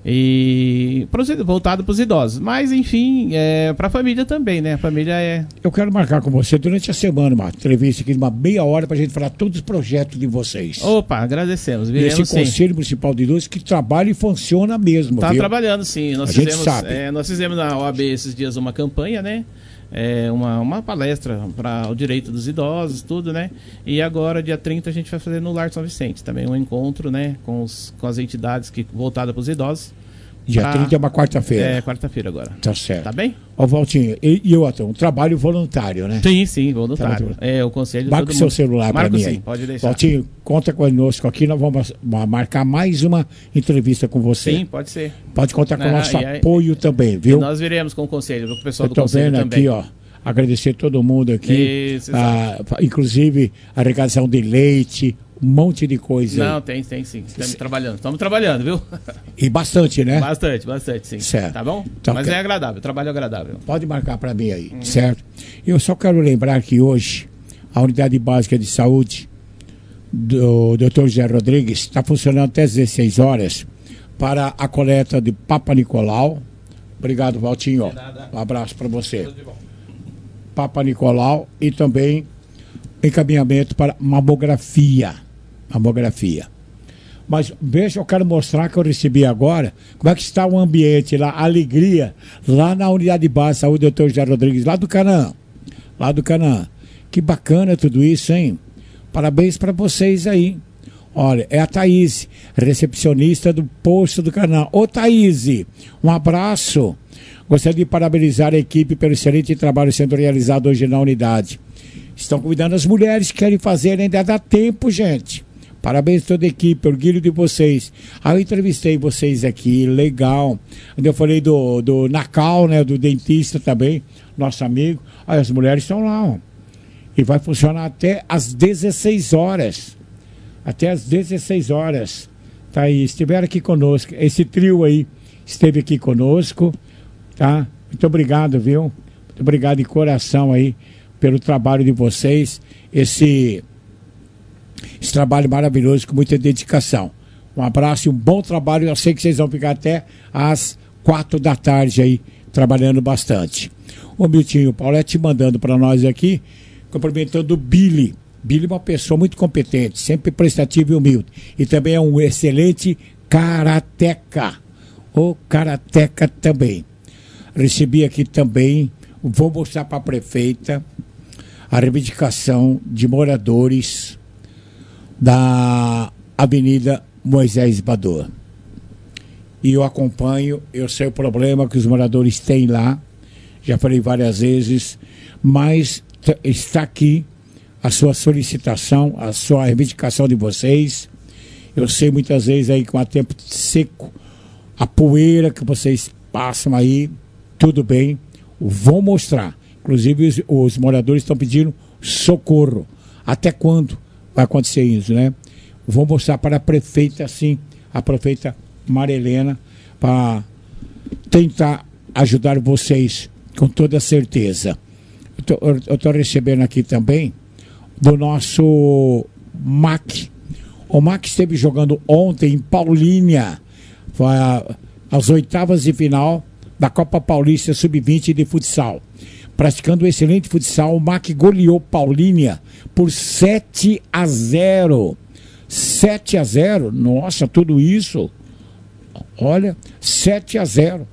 E pros- voltado para os idosos. Mas, enfim, é, para a família também, né? A família é... Eu quero marcar com você durante a semana uma entrevista aqui de uma meia hora para a gente falar todos os projetos de vocês. Opa, agradecemos. E Viremos esse sim. Conselho Municipal de Idosos que trabalha e funciona mesmo, Tá viu? trabalhando sim. Nós A gente fizemos, sabe. é, nós fizemos na O A B esses dias uma campanha, né? É, uma, uma palestra para o direito dos idosos, tudo, né? E agora, dia trinta, a gente vai fazer no Lar São Vicente também um encontro, né? Com, os, com as entidades que voltadas para os idosos. Dia pra- trinta é uma quarta-feira. É, quarta-feira agora. Tá certo. Tá bem? Ó, Valtinho, e, e outra, um trabalho voluntário, né? Sim, sim, voluntário. Tá, É, o conselho... Marca o todo seu mundo- celular para Marco mim sim, aí. pode deixar. Valtinho, conta conosco aqui, nós vamos ma- marcar mais uma entrevista com você. Sim, pode ser. Pode contar com o Ah, nosso e aí- apoio também, viu? E nós viremos com o conselho, com o pessoal Eu do tô conselho vendo também. aqui, ó. Agradecer todo mundo aqui. Isso, ah, inclusive, a arrecadação de leite, um monte de coisa Não, aí. tem, tem sim. Estamos trabalhando. Estamos trabalhando, viu? E bastante, né? Bastante, bastante, sim. Certo. Tá bom? Tá Mas ok. é agradável, trabalho agradável. Pode marcar para mim aí, certo? Eu só quero lembrar que hoje a Unidade Básica de Saúde do doutor José Rodrigues está funcionando até às dezesseis horas para a coleta de Papa Nicolau. Obrigado, Valtinho. Um abraço para você. Papa Nicolau e também encaminhamento para mamografia. Mamografia. Mas veja, eu quero mostrar que eu recebi agora como é que está o ambiente lá, a alegria, lá na Unidade Básica de Saúde, doutor José Rodrigues, lá do Canaã. Lá do Canaã. Que bacana tudo isso, hein? Parabéns para vocês aí. Olha, é a Thaís, recepcionista do posto do Canaã. Ô Thaís, um abraço. Gostaria de parabenizar a equipe pelo excelente trabalho sendo realizado hoje na unidade. Estão convidando as mulheres que querem fazer, ainda dá tempo, gente. Parabéns a toda a equipe, orgulho de vocês. Aí eu entrevistei vocês aqui, legal. Eu falei do, do Nacal, né, do dentista também, nosso amigo. Aí as mulheres estão lá, ó. E vai funcionar até às dezesseis horas. Até às dezesseis horas. Tá aí, estiveram aqui conosco. Esse trio aí esteve aqui conosco, tá? Muito obrigado, viu? Muito obrigado de coração aí pelo trabalho de vocês. Esse, esse trabalho maravilhoso com muita dedicação. Um abraço e um bom trabalho. Eu sei que vocês vão ficar até às quatro da tarde aí, trabalhando bastante. O Miltinho Paulette mandando para nós aqui, cumprimentando o Billy. Billy é uma pessoa muito competente, sempre prestativo e humilde. E também é um excelente karateca. O karateca também. Recebi aqui também, vou mostrar para a prefeita, a reivindicação de moradores da Avenida Moisés Bador. E eu acompanho, eu sei o problema que os moradores têm lá, já falei várias vezes, mas t- está aqui a sua solicitação, a sua reivindicação de vocês. Eu sei muitas vezes aí com o tempo seco, a poeira que vocês passam aí, tudo bem, vou mostrar. Inclusive os, os moradores estão pedindo socorro. Até quando vai acontecer isso, né? Vou mostrar para a prefeita, assim, a prefeita Marilena, para tentar ajudar vocês com toda certeza. Eu estou recebendo aqui também do nosso M A C. O M A C esteve jogando ontem em Paulínia, foi a, as oitavas de final da Copa Paulista sub vinte de futsal. Praticando um excelente futsal, o M A C goleou Paulínia por sete a zero. sete a zero? Nossa, tudo isso. Olha, sete a zero.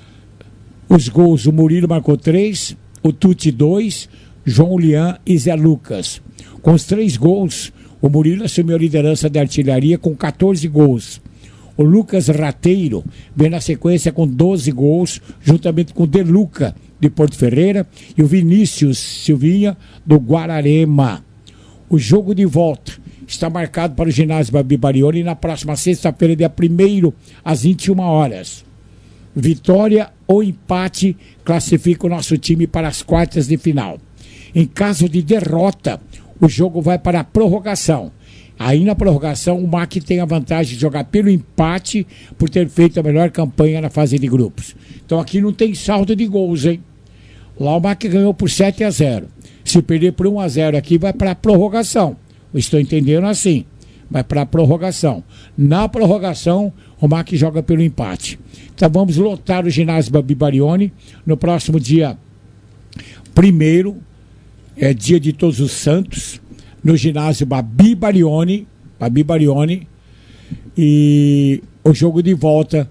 Os gols, o Murilo marcou três, o Tuti dois, João Lian e Zé Lucas. Com os três gols, o Murilo assumiu a liderança da artilharia com quatorze gols. O Lucas Rateiro vem na sequência com doze gols, juntamente com o Deluca, de Porto Ferreira, e o Vinícius Silvinha, do Guararema. O jogo de volta está marcado para o ginásio Babi Barioni na próxima sexta-feira, dia primeiro, às vinte e uma horas. Vitória ou empate classifica o nosso time para as quartas de final. Em caso de derrota, o jogo vai para a prorrogação. Aí na prorrogação, o M A C tem a vantagem de jogar pelo empate por ter feito a melhor campanha na fase de grupos. Então aqui não tem saldo de gols, hein? Lá o M A C ganhou por sete a zero. Se perder por um a zero aqui, vai para a prorrogação. Eu estou entendendo assim. Vai para a prorrogação. Na prorrogação, o M A C joga pelo empate. Então vamos lotar o ginásio Babi Barioni no próximo dia primeiro, é dia de Todos os Santos, no ginásio Babi Barioni, Babi Barioni, e o jogo de volta,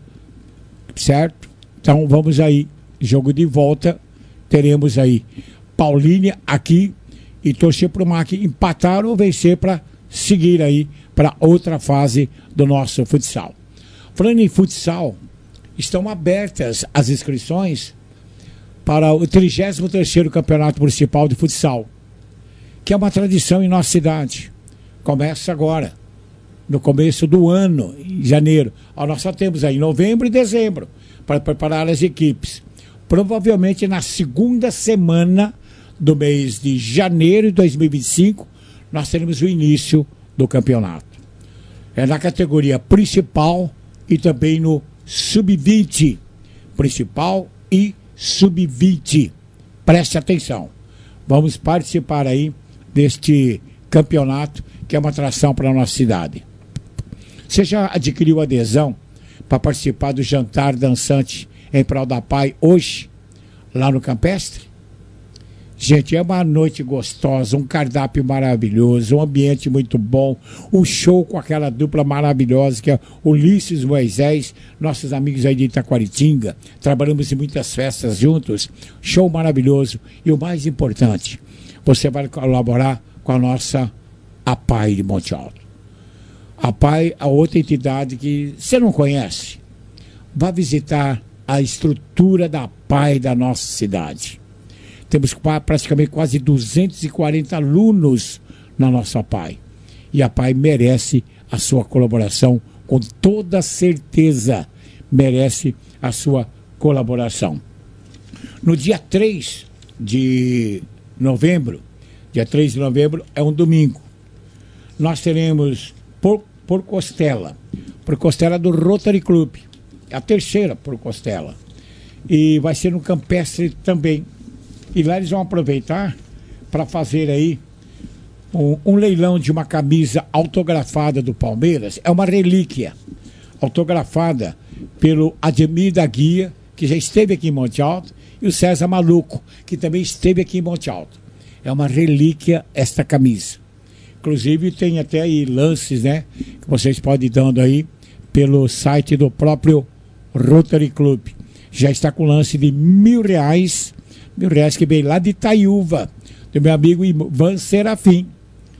certo? Então vamos aí, jogo de volta, teremos aí Paulínia aqui e torcer para o M A C empatar ou vencer para seguir aí para outra fase do nosso futsal. Falando em futsal, estão abertas as inscrições para o trigésimo terceiro Campeonato Municipal de Futsal, que é uma tradição em nossa cidade. Começa agora, no começo do ano, em janeiro. Nós só temos aí novembro e dezembro para preparar as equipes. Provavelmente na segunda semana do mês de janeiro de dois mil e vinte e cinco, nós teremos o início do campeonato. É na categoria principal e também no sub vinte. Principal e sub vinte. Preste atenção. Vamos participar aí deste campeonato, que é uma atração para a nossa cidade. Você já adquiriu adesão para participar do jantar dançante em prol da Pai hoje, lá no Campestre? Gente, é uma noite gostosa, um cardápio maravilhoso, um ambiente muito bom, um show com aquela dupla maravilhosa que é Ulisses Moisés, nossos amigos aí de Itaquaritinga. Trabalhamos em muitas festas juntos, show maravilhoso. E o mais importante, você vai colaborar com a nossa A Pai de Monte Alto. A Pai é outra entidade que você não conhece. Vá visitar a estrutura da Pai da nossa cidade. Temos praticamente quase duzentos e quarenta alunos na nossa Pai. E a Pai merece a sua colaboração, com toda certeza merece a sua colaboração. No dia três de novembro, dia três de novembro é um domingo, nós teremos por, por Costela, por Costela do Rotary Club, a terceira por Costela. E vai ser no Campestre também. E lá eles vão aproveitar para fazer aí um, um leilão de uma camisa autografada do Palmeiras. É uma relíquia autografada pelo Ademir da Guia, que já esteve aqui em Monte Alto, e o César Maluco, que também esteve aqui em Monte Alto. É uma relíquia esta camisa. Inclusive tem até aí lances, né, que vocês podem ir dando aí pelo site do próprio Rotary Club. Já está com lance de mil reais. Mil reais que veio lá de Itaiúva, do meu amigo Ivan Serafim.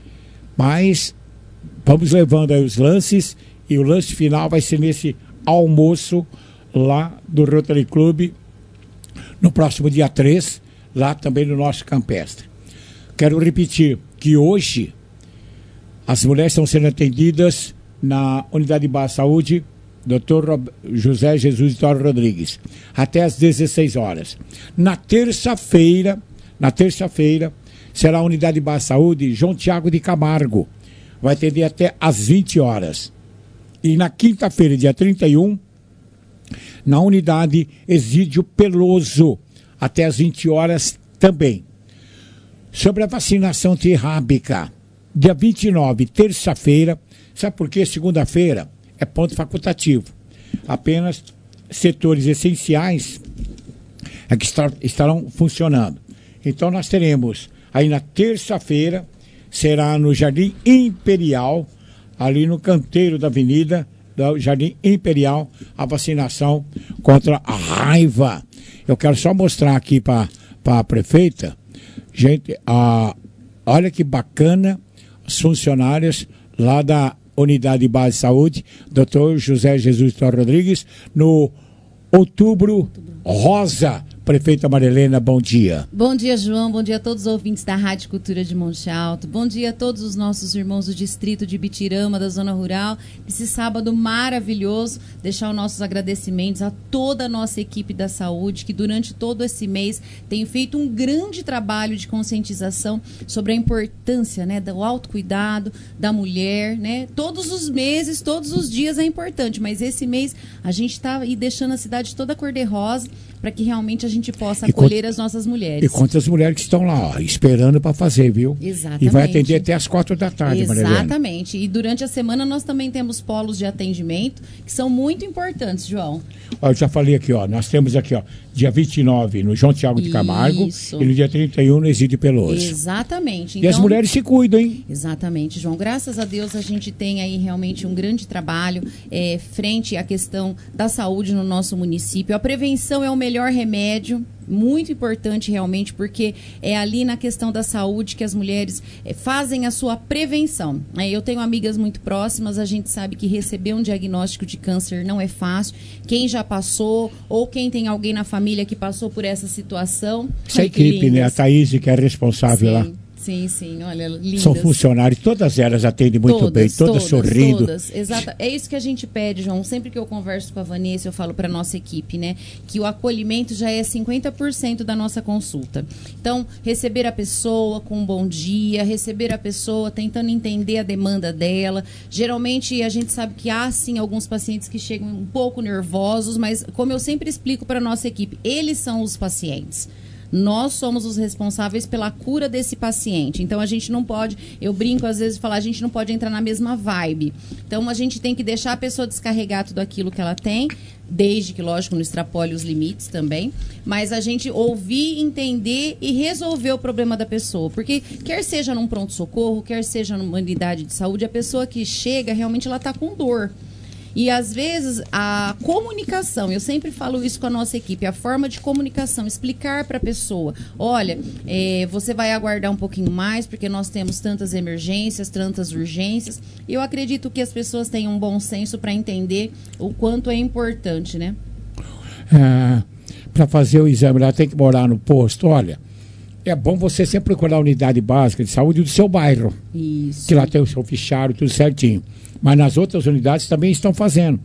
Mas vamos levando aí os lances, e o lance final vai ser nesse almoço lá do Rotary Club, no próximo dia três, lá também no nosso Campestre. Quero repetir que hoje as mulheres estão sendo atendidas na Unidade de Baixa Saúde doutor José Jesus Vitório Rodrigues, até às dezesseis horas. Na terça-feira, na terça-feira, será a Unidade de Baixa Saúde João Tiago de Camargo. Vai atender até às vinte horas. E na quinta-feira, dia trinta e um, na Unidade Exídio Peloso, até às vinte horas também. Sobre a vacinação antirrábica, dia vinte e nove, terça-feira, sabe por quê? Segunda-feira é ponto facultativo. Apenas setores essenciais é que estar, estarão funcionando. Então nós teremos, aí na terça-feira, será no Jardim Imperial, ali no canteiro da avenida, do Jardim Imperial, a vacinação contra a raiva. Eu quero só mostrar aqui para a prefeita, gente, a, olha que bacana, as funcionárias lá da Unidade Base de Saúde, doutor José Jesus Torres Rodrigues, no Outubro Rosa. Prefeita Marilena, bom dia. Bom dia, João. Bom dia a todos os ouvintes da Rádio Cultura de Monte Alto. Bom dia a todos os nossos irmãos do distrito de Bitirama, da zona rural. Esse sábado maravilhoso. Deixar os nossos agradecimentos a toda a nossa equipe da saúde, que durante todo esse mês tem feito um grande trabalho de conscientização sobre a importância, né, do autocuidado da mulher, né? Todos os meses, todos os dias é importante, mas esse mês a gente está aí deixando a cidade toda cor-de-rosa para que realmente a gente possa e acolher quant... as nossas mulheres. E quantas mulheres que estão lá, ó, esperando para fazer, viu? Exatamente. E vai atender até as quatro da tarde, Marilena. Exatamente. E durante a semana nós também temos polos de atendimento que são muito importantes, João. Ó, eu já falei aqui, ó, nós temos aqui, ó, dia vinte e nove no João Tiago de Camargo. Isso. E no dia trinta e um no Exídio Peloso. Exatamente. Então, e as mulheres se cuidam, hein? Exatamente, João. Graças a Deus a gente tem aí realmente um grande trabalho é, frente à questão da saúde no nosso município. A prevenção é o melhor remédio. Muito importante realmente, porque é ali na questão da saúde que as mulheres é, fazem a sua prevenção. É, eu tenho amigas muito próximas, a gente sabe que receber um diagnóstico de câncer não é fácil. Quem já passou, ou quem tem alguém na família que passou por essa situação. Essa equipe, né? A Thaís, que é responsável sim. lá. Sim, sim, olha, lindas. São funcionários, todas elas atendem muito todas, bem, todas, todas sorrindo. Todas, exato. É isso que a gente pede, João. Sempre que eu converso com a Vanessa, eu falo para nossa equipe, né? Que o acolhimento já é cinquenta por cento da nossa consulta. Então, receber a pessoa com um bom dia, receber a pessoa tentando entender a demanda dela. Geralmente, a gente sabe que há, sim, alguns pacientes que chegam um pouco nervosos, mas, como eu sempre explico para nossa equipe, eles são os pacientes. Nós somos os responsáveis pela cura desse paciente. Então, a gente não pode, eu brinco às vezes, falar, a gente não pode entrar na mesma vibe. Então, a gente tem que deixar a pessoa descarregar tudo aquilo que ela tem, desde que, lógico, não extrapole os limites também, mas a gente ouvir, entender e resolver o problema da pessoa. Porque, quer seja num pronto-socorro, quer seja numa unidade de saúde, a pessoa que chega, realmente, ela está com dor. E, às vezes, a comunicação, eu sempre falo isso com a nossa equipe, a forma de comunicação, explicar para a pessoa, olha, é, você vai aguardar um pouquinho mais, porque nós temos tantas emergências, tantas urgências. Eu acredito que as pessoas tenham um bom senso para entender o quanto é importante, né? É, para fazer o exame, ela tem que morar no posto, olha. É bom você sempre procurar a unidade básica de saúde do seu bairro. Isso. Que lá tem o seu fichário, tudo certinho. Mas nas outras unidades também estão fazendo.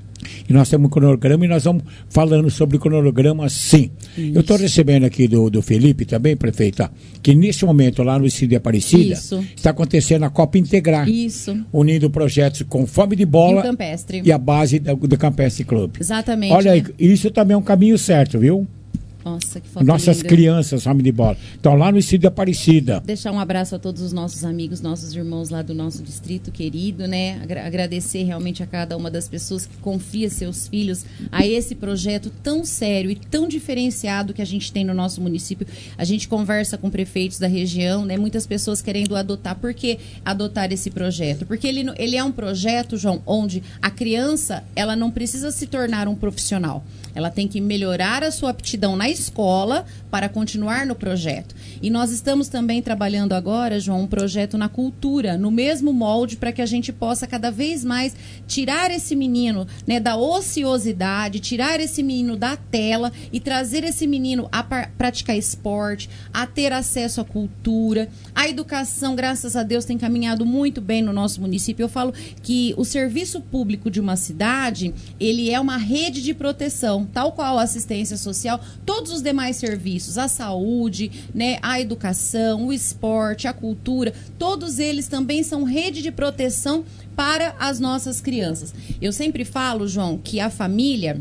E nós temos um cronograma e nós vamos falando sobre o cronograma, sim. Isso. Eu estou recebendo aqui do, do Felipe também, prefeita, que nesse momento lá no Distrito de Aparecida Isso. está acontecendo a Copa Integrar. Isso. Unindo projetos com Fome de Bola e, Campestre. E a base do, do Campestre Club. Exatamente. Olha aí, né? Isso também é um caminho certo, viu? Nossa, que foto Nossas linda. crianças, Fome de Bola. Estão lá no Distrito de Aparecida. Deixar um abraço a todos os nossos amigos, nossos irmãos lá do nosso distrito querido, né? Agra- agradecer realmente a cada uma das pessoas que confia seus filhos a esse projeto tão sério e tão diferenciado que a gente tem no nosso município. A gente conversa com prefeitos da região, né? Muitas pessoas querendo adotar. Por que adotar esse projeto? Porque ele, ele é um projeto, João, onde a criança, ela não precisa se tornar um profissional. Ela tem que melhorar a sua aptidão na escola para continuar no projeto. E nós estamos também trabalhando agora, João, um projeto na cultura, no mesmo molde, para que a gente possa cada vez mais tirar esse menino, né, da ociosidade, tirar esse menino da tela e trazer esse menino a par- praticar esporte, a ter acesso à cultura. A educação, graças a Deus, tem caminhado muito bem no nosso município. Eu falo que o serviço público de uma cidade, ele é uma rede de proteção, tal qual a assistência social, todos os demais serviços, a saúde, né, a educação, o esporte, a cultura, todos eles também são rede de proteção para as nossas crianças. Eu sempre falo, João, que a família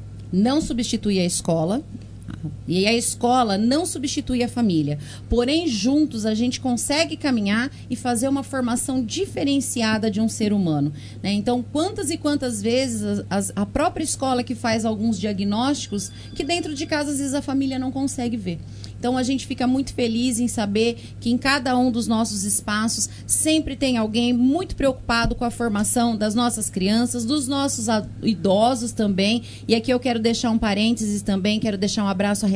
não substitui a escola, e a escola não substitui a família. Porém, juntos a gente consegue caminhar e fazer uma formação diferenciada de um ser humano, né? Então, quantas e quantas vezes as, a própria escola que faz alguns diagnósticos que dentro de casa, às vezes, a família não consegue ver. Então, a gente fica muito feliz em saber que em cada um dos nossos espaços sempre tem alguém muito preocupado com a formação das nossas crianças, dos nossos idosos também. E aqui eu quero deixar um parênteses também, quero deixar um abraço a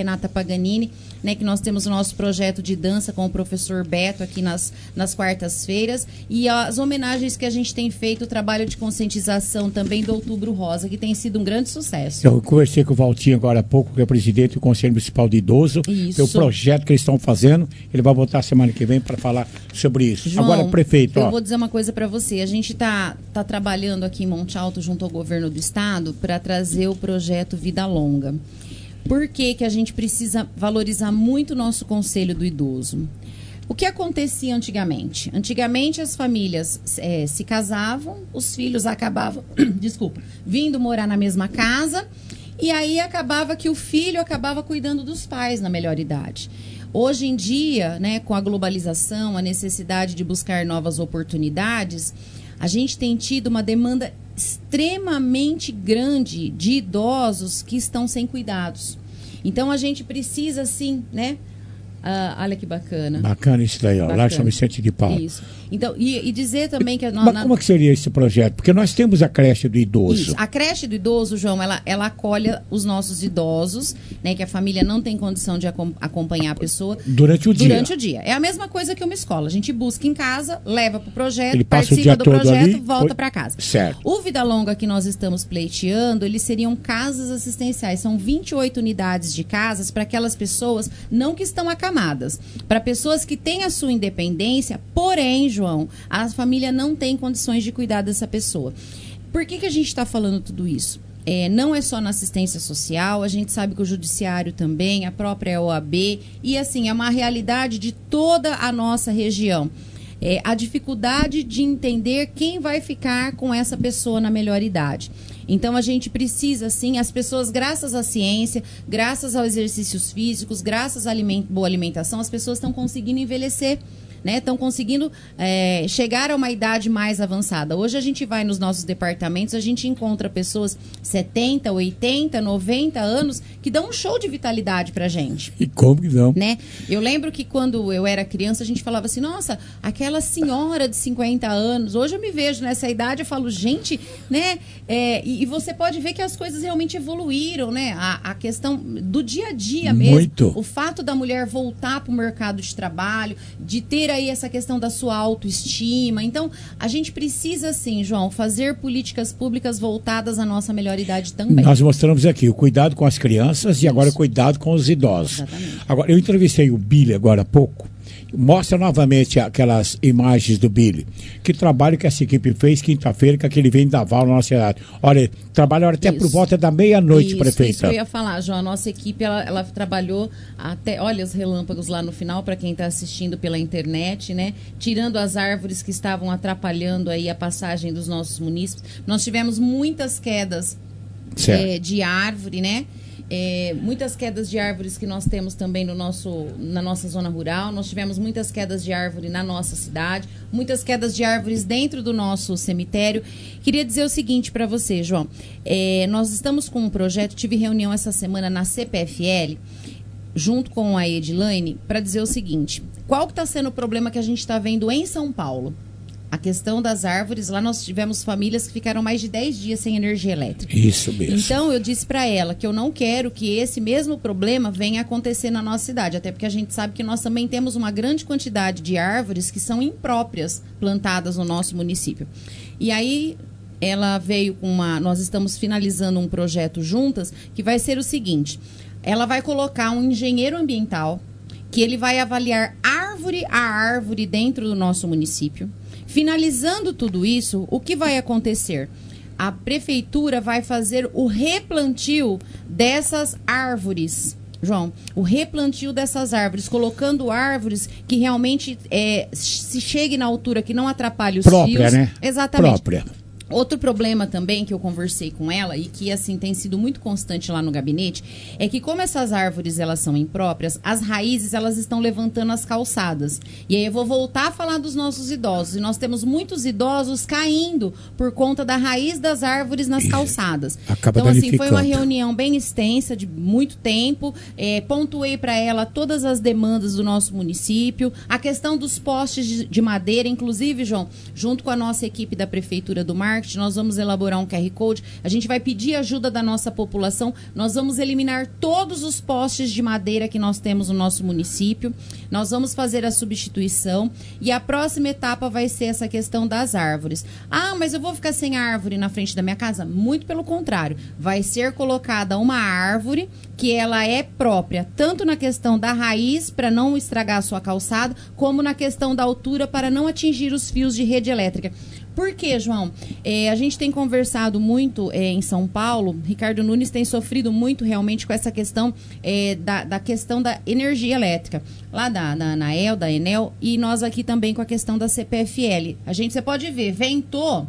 Renata Paganini, né, que nós temos o nosso projeto de dança com o professor Beto aqui nas, nas quartas-feiras, e as homenagens que a gente tem feito, o trabalho de conscientização também do Outubro Rosa, que tem sido um grande sucesso. Eu conversei com o Valtinho agora há pouco, que é presidente do Conselho Municipal de Idoso. Isso. Tem o projeto que eles estão fazendo, ele vai voltar semana que vem para falar sobre isso. João, agora, prefeito, eu ó. vou dizer uma coisa para você. A gente está tá trabalhando aqui em Monte Alto, junto ao governo do estado, para trazer o projeto Vida Longa. Por que que a gente precisa valorizar muito o nosso Conselho do Idoso? O que acontecia antigamente? Antigamente as famílias é, se casavam, os filhos acabavam, desculpa, vindo morar na mesma casa, e aí acabava que o filho acabava cuidando dos pais na melhor idade. Hoje em dia, né, com a globalização, a necessidade de buscar novas oportunidades, a gente tem tido uma demanda extremamente grande de idosos que estão sem cuidados. Então a gente precisa, sim, né? Ah, olha que bacana. Bacana isso daí, ó. Lá São Vicente de Paulo. Isso. Então, e, e dizer também que... Mas como é que seria esse projeto? Porque nós temos a creche do idoso. Isso. A creche do idoso, João, ela, ela acolhe os nossos idosos, né? Que a família não tem condição de acom- acompanhar a pessoa. Durante o dia. Durante o dia. É a mesma coisa que uma escola. A gente busca em casa, leva para o projeto, Ele passa participa o dia do todo projeto, ali, volta foi- para casa. Certo. O Vida Longa que nós estamos pleiteando, eles seriam casas assistenciais. São vinte e oito unidades de casas para aquelas pessoas, não que estão acamadas, para pessoas que têm a sua independência, porém, João, a família não tem condições de cuidar dessa pessoa. Por que que a gente está falando tudo isso? É, não é só na assistência social, a gente sabe que o judiciário também, a própria O A B, e assim, é uma realidade de toda a nossa região. É, a dificuldade de entender quem vai ficar com essa pessoa na melhor idade. Então, a gente precisa, sim, as pessoas, graças à ciência, graças aos exercícios físicos, graças à aliment- boa alimentação, as pessoas estão conseguindo envelhecer, né? Estão conseguindo é, chegar a uma idade mais avançada. Hoje a gente vai nos nossos departamentos, a gente encontra pessoas setenta, oitenta, noventa anos que dão um show de vitalidade pra gente. E como que não? Né? Eu lembro que quando eu era criança, a gente falava assim, nossa, aquela senhora de cinquenta anos, hoje eu me vejo nessa idade, eu falo, gente, né? É, e, e você pode ver que as coisas realmente evoluíram, né? A, a questão do dia a dia mesmo. Muito. O fato da mulher voltar para o mercado de trabalho, de ter aí essa questão da sua autoestima. Então, a gente precisa, sim, João, fazer políticas públicas voltadas à nossa melhor idade também. Nós mostramos aqui o cuidado com as crianças e agora o cuidado com os idosos. Exatamente. Agora, eu entrevistei o Billy agora há pouco. Mostra novamente aquelas imagens do Billy. Que trabalho que essa equipe fez quinta-feira, que aquele vem da Val na nossa cidade. Olha, trabalharam até Isso. por volta da meia-noite, Isso, prefeita. Isso que eu ia falar, João. A nossa equipe, ela, ela trabalhou até, olha os relâmpagos lá no final, para quem está assistindo pela internet, né? Tirando as árvores que estavam atrapalhando aí a passagem dos nossos munícipes. Nós tivemos muitas quedas é, de árvore, né? É, muitas quedas de árvores que nós temos também no nosso, na nossa zona rural. Nós tivemos muitas quedas de árvore na nossa cidade, muitas quedas de árvores dentro do nosso cemitério. Queria dizer o seguinte para você, João. É, nós estamos com um projeto, tive reunião essa semana na C P F L, junto com a Edilane, para dizer o seguinte. Qual que está sendo o problema que a gente está vendo em São Paulo? A questão das árvores, lá nós tivemos famílias que ficaram mais de dez dias sem energia elétrica. Isso mesmo. Então, eu disse para ela que eu não quero que esse mesmo problema venha acontecer na nossa cidade, até porque a gente sabe que nós também temos uma grande quantidade de árvores que são impróprias plantadas no nosso município. E aí, ela veio com uma... Nós estamos finalizando um projeto juntas, que vai ser o seguinte, ela vai colocar um engenheiro ambiental, que ele vai avaliar árvore a árvore dentro do nosso município. Finalizando tudo isso, o que vai acontecer? A prefeitura vai fazer o replantio dessas árvores. João, o replantio dessas árvores, colocando árvores que realmente é, se chegue na altura que não atrapalhe os Própria, fios. né? Exatamente. Própria. Outro problema também que eu conversei com ela e que assim tem sido muito constante lá no gabinete é que como essas árvores elas são impróprias, as raízes elas estão levantando as calçadas. E aí eu vou voltar a falar dos nossos idosos. E nós temos muitos idosos caindo por conta da raiz das árvores nas calçadas. Acaba então assim, foi uma danificando. reunião bem extensa, de muito tempo. É, pontuei para ela todas as demandas do nosso município. A questão dos postes de, de madeira, inclusive, João, junto com a nossa equipe da Prefeitura do Marketing, marketing, nós vamos elaborar um Q R Code, a gente vai pedir ajuda da nossa população, nós vamos eliminar todos os postes de madeira que nós temos no nosso município, nós vamos fazer a substituição e a próxima etapa vai ser essa questão das árvores. Ah, mas eu vou ficar sem árvore na frente da minha casa? Muito pelo contrário, vai ser colocada uma árvore que ela é própria, tanto na questão da raiz, para não estragar a sua calçada, como na questão da altura, para não atingir os fios de rede elétrica. Por quê, João? É, a gente tem conversado muito é, em São Paulo, Ricardo Nunes tem sofrido muito realmente com essa questão é, da, da questão da energia elétrica, lá da, da Anael, da Enel, e nós aqui também com a questão da C P F L. A gente, você pode ver, ventou,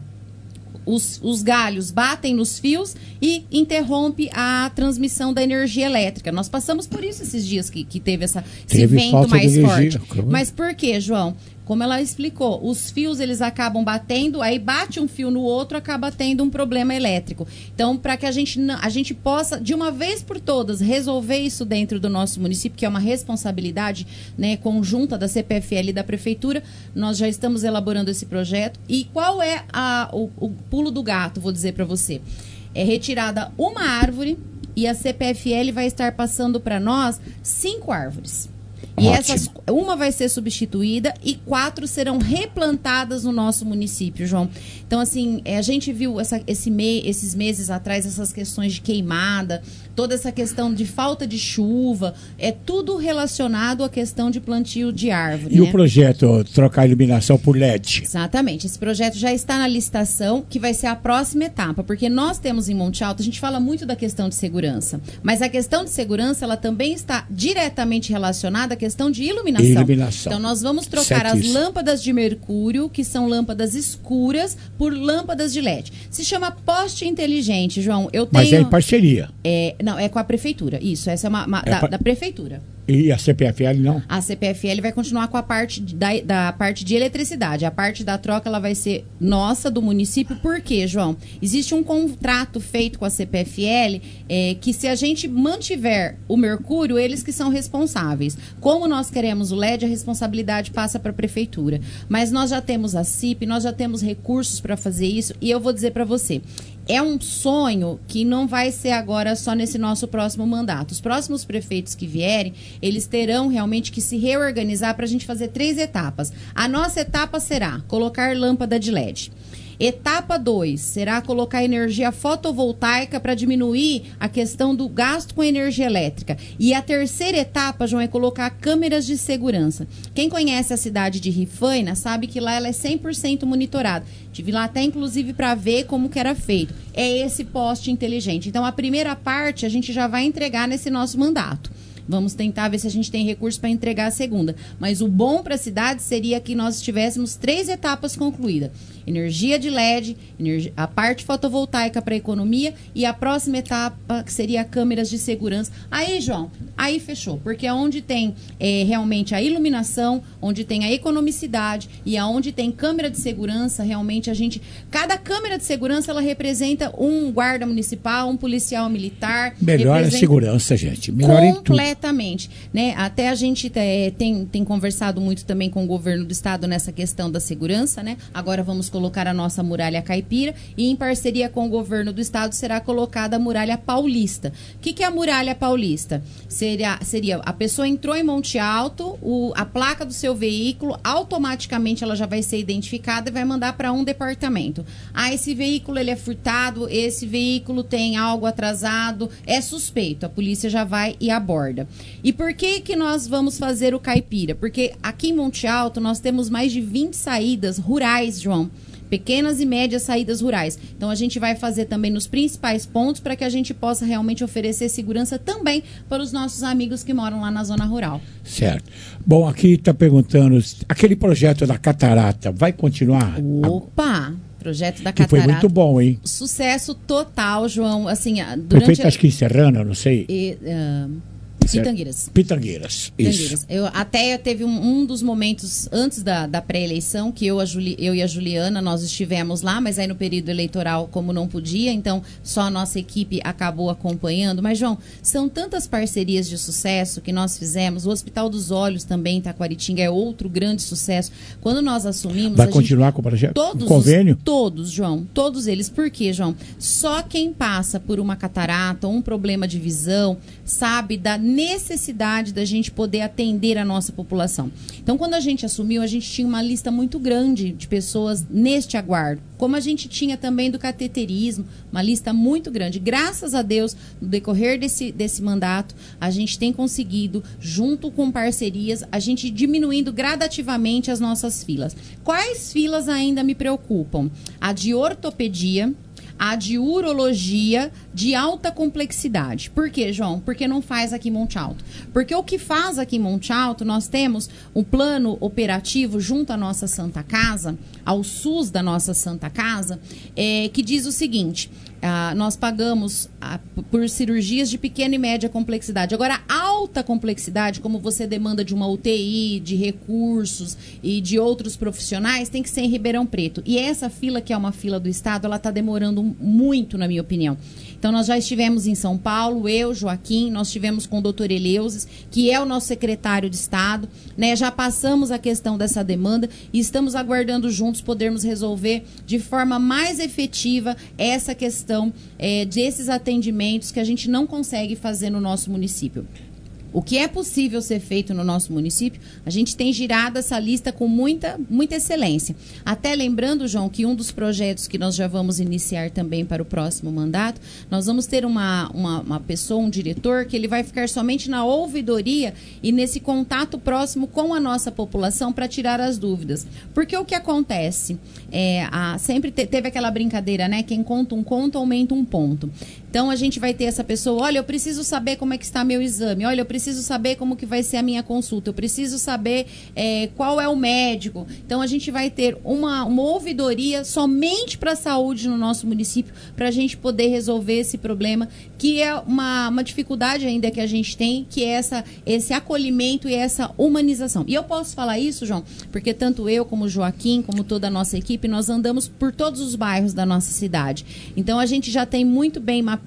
Os, os galhos batem nos fios e interrompe a transmissão da energia elétrica. Nós passamos por isso esses dias que, que teve essa, esse teve vento mais energia, forte. claro. Mas por quê, João? Como ela explicou, os fios eles acabam batendo, aí bate um fio no outro, acaba tendo um problema elétrico. Então, para que a gente, a gente possa, de uma vez por todas, resolver isso dentro do nosso município, que é uma responsabilidade, né, conjunta da C P F L e da Prefeitura, nós já estamos elaborando esse projeto. E qual é a, o, o pulo do gato, vou dizer para você? É retirada uma árvore e a C P F L vai estar passando para nós cinco árvores. E Ótimo. essas, uma vai ser substituída e quatro serão replantadas no nosso município, João. Então, assim, é, a gente viu essa, esse me, esses meses atrás essas questões de queimada, toda essa questão de falta de chuva, é tudo relacionado à questão de plantio de árvore. E né? o projeto trocar a iluminação por L E D? Exatamente. Esse projeto já está na licitação, que vai ser a próxima etapa, porque nós temos em Monte Alto, a gente fala muito da questão de segurança, mas a questão de segurança, ela também está diretamente relacionada à questão de iluminação. Iluminação. Então, nós vamos trocar as Certíssimo. lâmpadas de mercúrio, que são lâmpadas escuras, por lâmpadas de L E D. Se chama poste inteligente, João. Eu tenho... Mas é em parceria. É, não, é com a prefeitura. Isso, essa é uma, uma- É da, pa- da prefeitura. E a C P F L não? A C P F L vai continuar com a parte de- da, da parte de eletricidade. A parte da troca ela vai ser nossa, do município. Por quê, João? Existe um contrato feito com a C P F L é, que se a gente mantiver o mercúrio, eles que são responsáveis. Como nós queremos o L E D, a responsabilidade passa para a prefeitura. Mas nós já temos a C I P, nós já temos recursos para fazer isso. E eu vou dizer para você, é um sonho que não vai ser agora só nesse nosso próximo mandato. Os próximos prefeitos que vierem, eles terão realmente que se reorganizar para a gente fazer três etapas. A nossa etapa será colocar lâmpada de L E D. Etapa dois será colocar energia fotovoltaica para diminuir a questão do gasto com energia elétrica. E a terceira etapa, João, é colocar câmeras de segurança. Quem conhece a cidade de Rifaina sabe que lá ela é cem por cento monitorada. Tive lá até, inclusive, para ver como que era feito. É esse poste inteligente. Então, a primeira parte a gente já vai entregar nesse nosso mandato. Vamos tentar ver se a gente tem recurso para entregar a segunda. Mas o bom para a cidade seria que nós tivéssemos três etapas concluídas. Energia de L E D, energia, a parte fotovoltaica para a economia e a próxima etapa que seria câmeras de segurança. Aí, João, aí fechou. Porque é onde tem é, realmente a iluminação, onde tem a economicidade e aonde tem câmera de segurança, realmente a gente... Cada câmera de segurança, ela representa um guarda municipal, um policial militar. Melhor representa... a segurança, gente. Melhor em tudo. Completamente, né? Até a gente é, tem, tem conversado muito também com o governo do estado nessa questão da segurança, né? Agora vamos colocar a nossa muralha caipira e em parceria com o governo do estado será colocada a muralha paulista. O que, que é a muralha paulista? Seria, seria a pessoa entrou em Monte Alto, o, a placa do seu veículo, automaticamente ela já vai ser identificada e vai mandar para um departamento. Ah, esse veículo ele é furtado, esse veículo tem algo atrasado, é suspeito. A polícia já vai e aborda. E por que que nós vamos fazer o caipira? Porque aqui em Monte Alto nós temos mais de vinte saídas rurais, João. Pequenas e médias saídas rurais. Então a gente vai fazer também nos principais pontos para que a gente possa realmente oferecer segurança também para os nossos amigos que moram lá na zona rural. Certo. Bom, aqui está perguntando, aquele projeto da catarata vai continuar? Opa! Projeto da Que Catarata. foi muito bom, hein? Sucesso total, João. Assim, Foi durante feito, a... acho que em Serrana, não sei. E, ah, Pitangueiras. Pitangueiras, isso. Pitangueiras. Eu, até teve um, um dos momentos antes da, da pré-eleição que eu, a Juli, eu e a Juliana, nós estivemos lá, mas aí no período eleitoral, como não podia, então só a nossa equipe acabou acompanhando. Mas, João, são tantas parcerias de sucesso que nós fizemos. O Hospital dos Olhos também, Taquaritinga, é outro grande sucesso. Quando nós assumimos... Vai a continuar gente, com o projeto? Todos o convênio? Os, todos, João. Todos eles. Por quê, João? Só quem passa por uma catarata ou um problema de visão sabe da necessidade da gente poder atender a nossa população. Então, quando a gente assumiu, a gente tinha uma lista muito grande de pessoas neste aguardo. Como a gente tinha também do cateterismo, uma lista muito grande. Graças a Deus, no decorrer desse, desse mandato, a gente tem conseguido, junto com parcerias, a gente diminuindo gradativamente as nossas filas. Quais filas ainda me preocupam? A de ortopedia, a de urologia de alta complexidade. Por quê, João? Porque não faz aqui em Monte Alto. Porque o que faz aqui em Monte Alto, nós temos um plano operativo junto à nossa Santa Casa, ao SUS da nossa Santa Casa, é, que diz o seguinte... Ah, nós pagamos ah, por cirurgias de pequena e média complexidade. Agora, alta complexidade, como você demanda de uma U T I, de recursos e de outros profissionais, tem que ser em Ribeirão Preto. E essa fila, que é uma fila do Estado, ela está demorando muito, na minha opinião. Então, nós já estivemos em São Paulo, eu, Joaquim, nós estivemos com o doutor Eleuses, que é o nosso secretário de Estado, né? Já passamos a questão dessa demanda e estamos aguardando juntos podermos resolver de forma mais efetiva essa questão É, desses atendimentos que a gente não consegue fazer no nosso município. O que é possível ser feito no nosso município, a gente tem girado essa lista com muita, muita excelência. Até lembrando, João, que um dos projetos que nós já vamos iniciar também para o próximo mandato, nós vamos ter uma, uma, uma pessoa, um diretor, que ele vai ficar somente na ouvidoria e nesse contato próximo com a nossa população para tirar as dúvidas. Porque o que acontece? É, a, sempre te, teve aquela brincadeira, né? Quem conta um conto, aumenta um ponto. Então, a gente vai ter essa pessoa, olha, eu preciso saber como é que está meu exame, olha, eu preciso saber como que vai ser a minha consulta, eu preciso saber é, qual é o médico. Então, a gente vai ter uma, uma ouvidoria somente para a saúde no nosso município, para a gente poder resolver esse problema, que é uma, uma dificuldade ainda que a gente tem, que é essa, esse acolhimento e essa humanização. E eu posso falar isso, João, porque tanto eu como o Joaquim, como toda a nossa equipe, nós andamos por todos os bairros da nossa cidade. Então, a gente já tem muito bem mapeado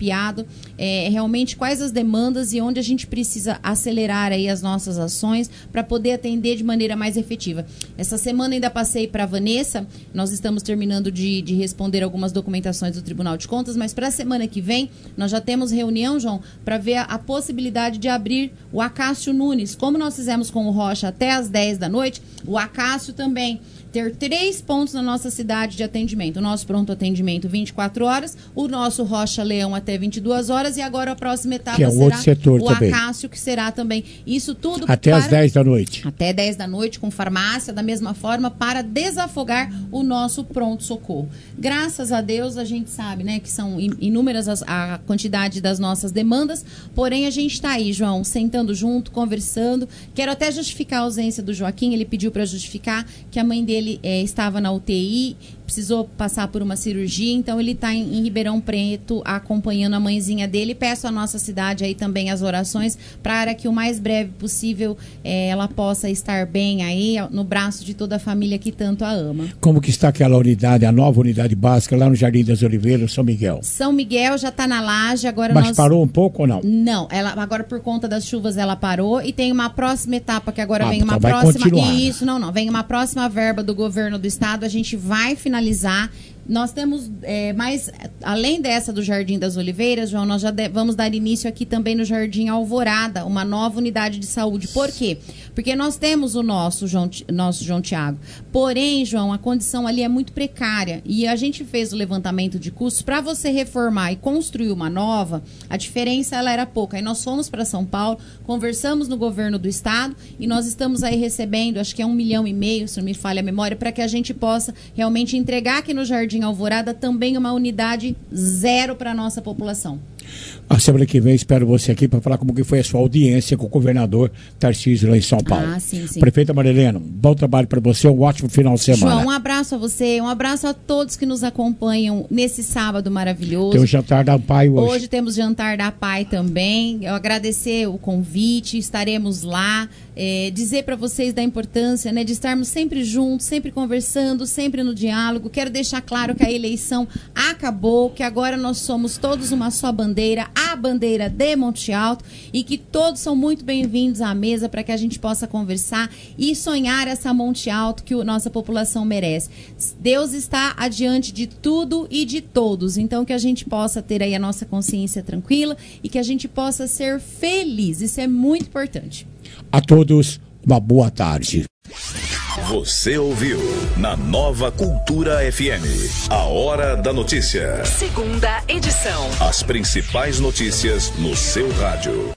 é, realmente quais as demandas e onde a gente precisa acelerar aí as nossas ações para poder atender de maneira mais efetiva. Essa semana ainda passei para a Vanessa, nós estamos terminando de, de responder algumas documentações do Tribunal de Contas, mas para a semana que vem nós já temos reunião, João, para ver a, a possibilidade de abrir o Acácio Nunes, como nós fizemos com o Rocha até às dez da noite, o Acácio também ter três pontos na nossa cidade de atendimento. O nosso pronto atendimento vinte e quatro horas, o nosso Rocha Leão até vinte e duas horas e agora a próxima etapa que é um será outro setor o também. Acácio, que será também. Isso tudo até para... às dez da noite. Até dez da noite, com farmácia, da mesma forma, para desafogar o nosso pronto-socorro. Graças a Deus, a gente sabe, né, que são inúmeras as, a quantidade das nossas demandas, porém a gente está aí, João, sentando junto, conversando. Quero até justificar a ausência do Joaquim, ele pediu para justificar que a mãe dele É, estava na U T I, precisou passar por uma cirurgia, então ele está em, em Ribeirão Preto acompanhando a mãezinha dele. Peço à nossa cidade aí também as orações para que o mais breve possível é, ela possa estar bem aí no braço de toda a família que tanto a ama. Como que está aquela unidade, a nova unidade básica lá no Jardim das Oliveiras, São Miguel? São Miguel já está na laje, agora Mas nós... parou um pouco ou não? Não, ela, agora por conta das chuvas ela parou e tem uma próxima etapa que agora ah, vem uma então próxima... Vai continuar. Isso, não, não, vem uma próxima verba do governo do estado, a gente vai finalizar. Nós temos, é, mais, além dessa do Jardim das Oliveiras, João, nós já de, vamos dar início aqui também no Jardim Alvorada, uma nova unidade de saúde. Por quê? Porque nós temos o nosso João, nosso João Tiago. Porém, João, a condição ali é muito precária e a gente fez o levantamento de custos para você reformar e construir uma nova, a diferença ela era pouca. Aí nós fomos para São Paulo, conversamos no governo do estado e nós estamos aí recebendo, acho que é um milhão e meio, se não me falha a memória, para que a gente possa realmente entregar aqui no Jardim Alvorada também uma unidade zero para a nossa população. A semana que vem espero você aqui para falar como que foi a sua audiência com o governador Tarcísio lá em São Paulo. Ah, sim, sim. Prefeita Marilena, bom trabalho para você, um ótimo final de semana. João, um abraço a você, um abraço a todos que nos acompanham nesse sábado maravilhoso. Tem o jantar da Pai hoje. Hoje temos jantar da Pai também. Eu agradecer o convite, estaremos lá. É, dizer para vocês da importância, né, de estarmos sempre juntos, sempre conversando, sempre no diálogo. Quero deixar claro que a eleição acabou, que agora nós somos todos uma só bandeira, a bandeira de Monte Alto, e que todos são muito bem-vindos à mesa para que a gente possa conversar e sonhar essa Monte Alto que a nossa população merece. Deus está adiante de tudo e de todos, então que a gente possa ter aí a nossa consciência tranquila e que a gente possa ser feliz. Isso é muito importante. A todos, uma boa tarde. Você ouviu na Nova Cultura F M, a Hora da Notícia. Segunda edição. As principais notícias no seu rádio.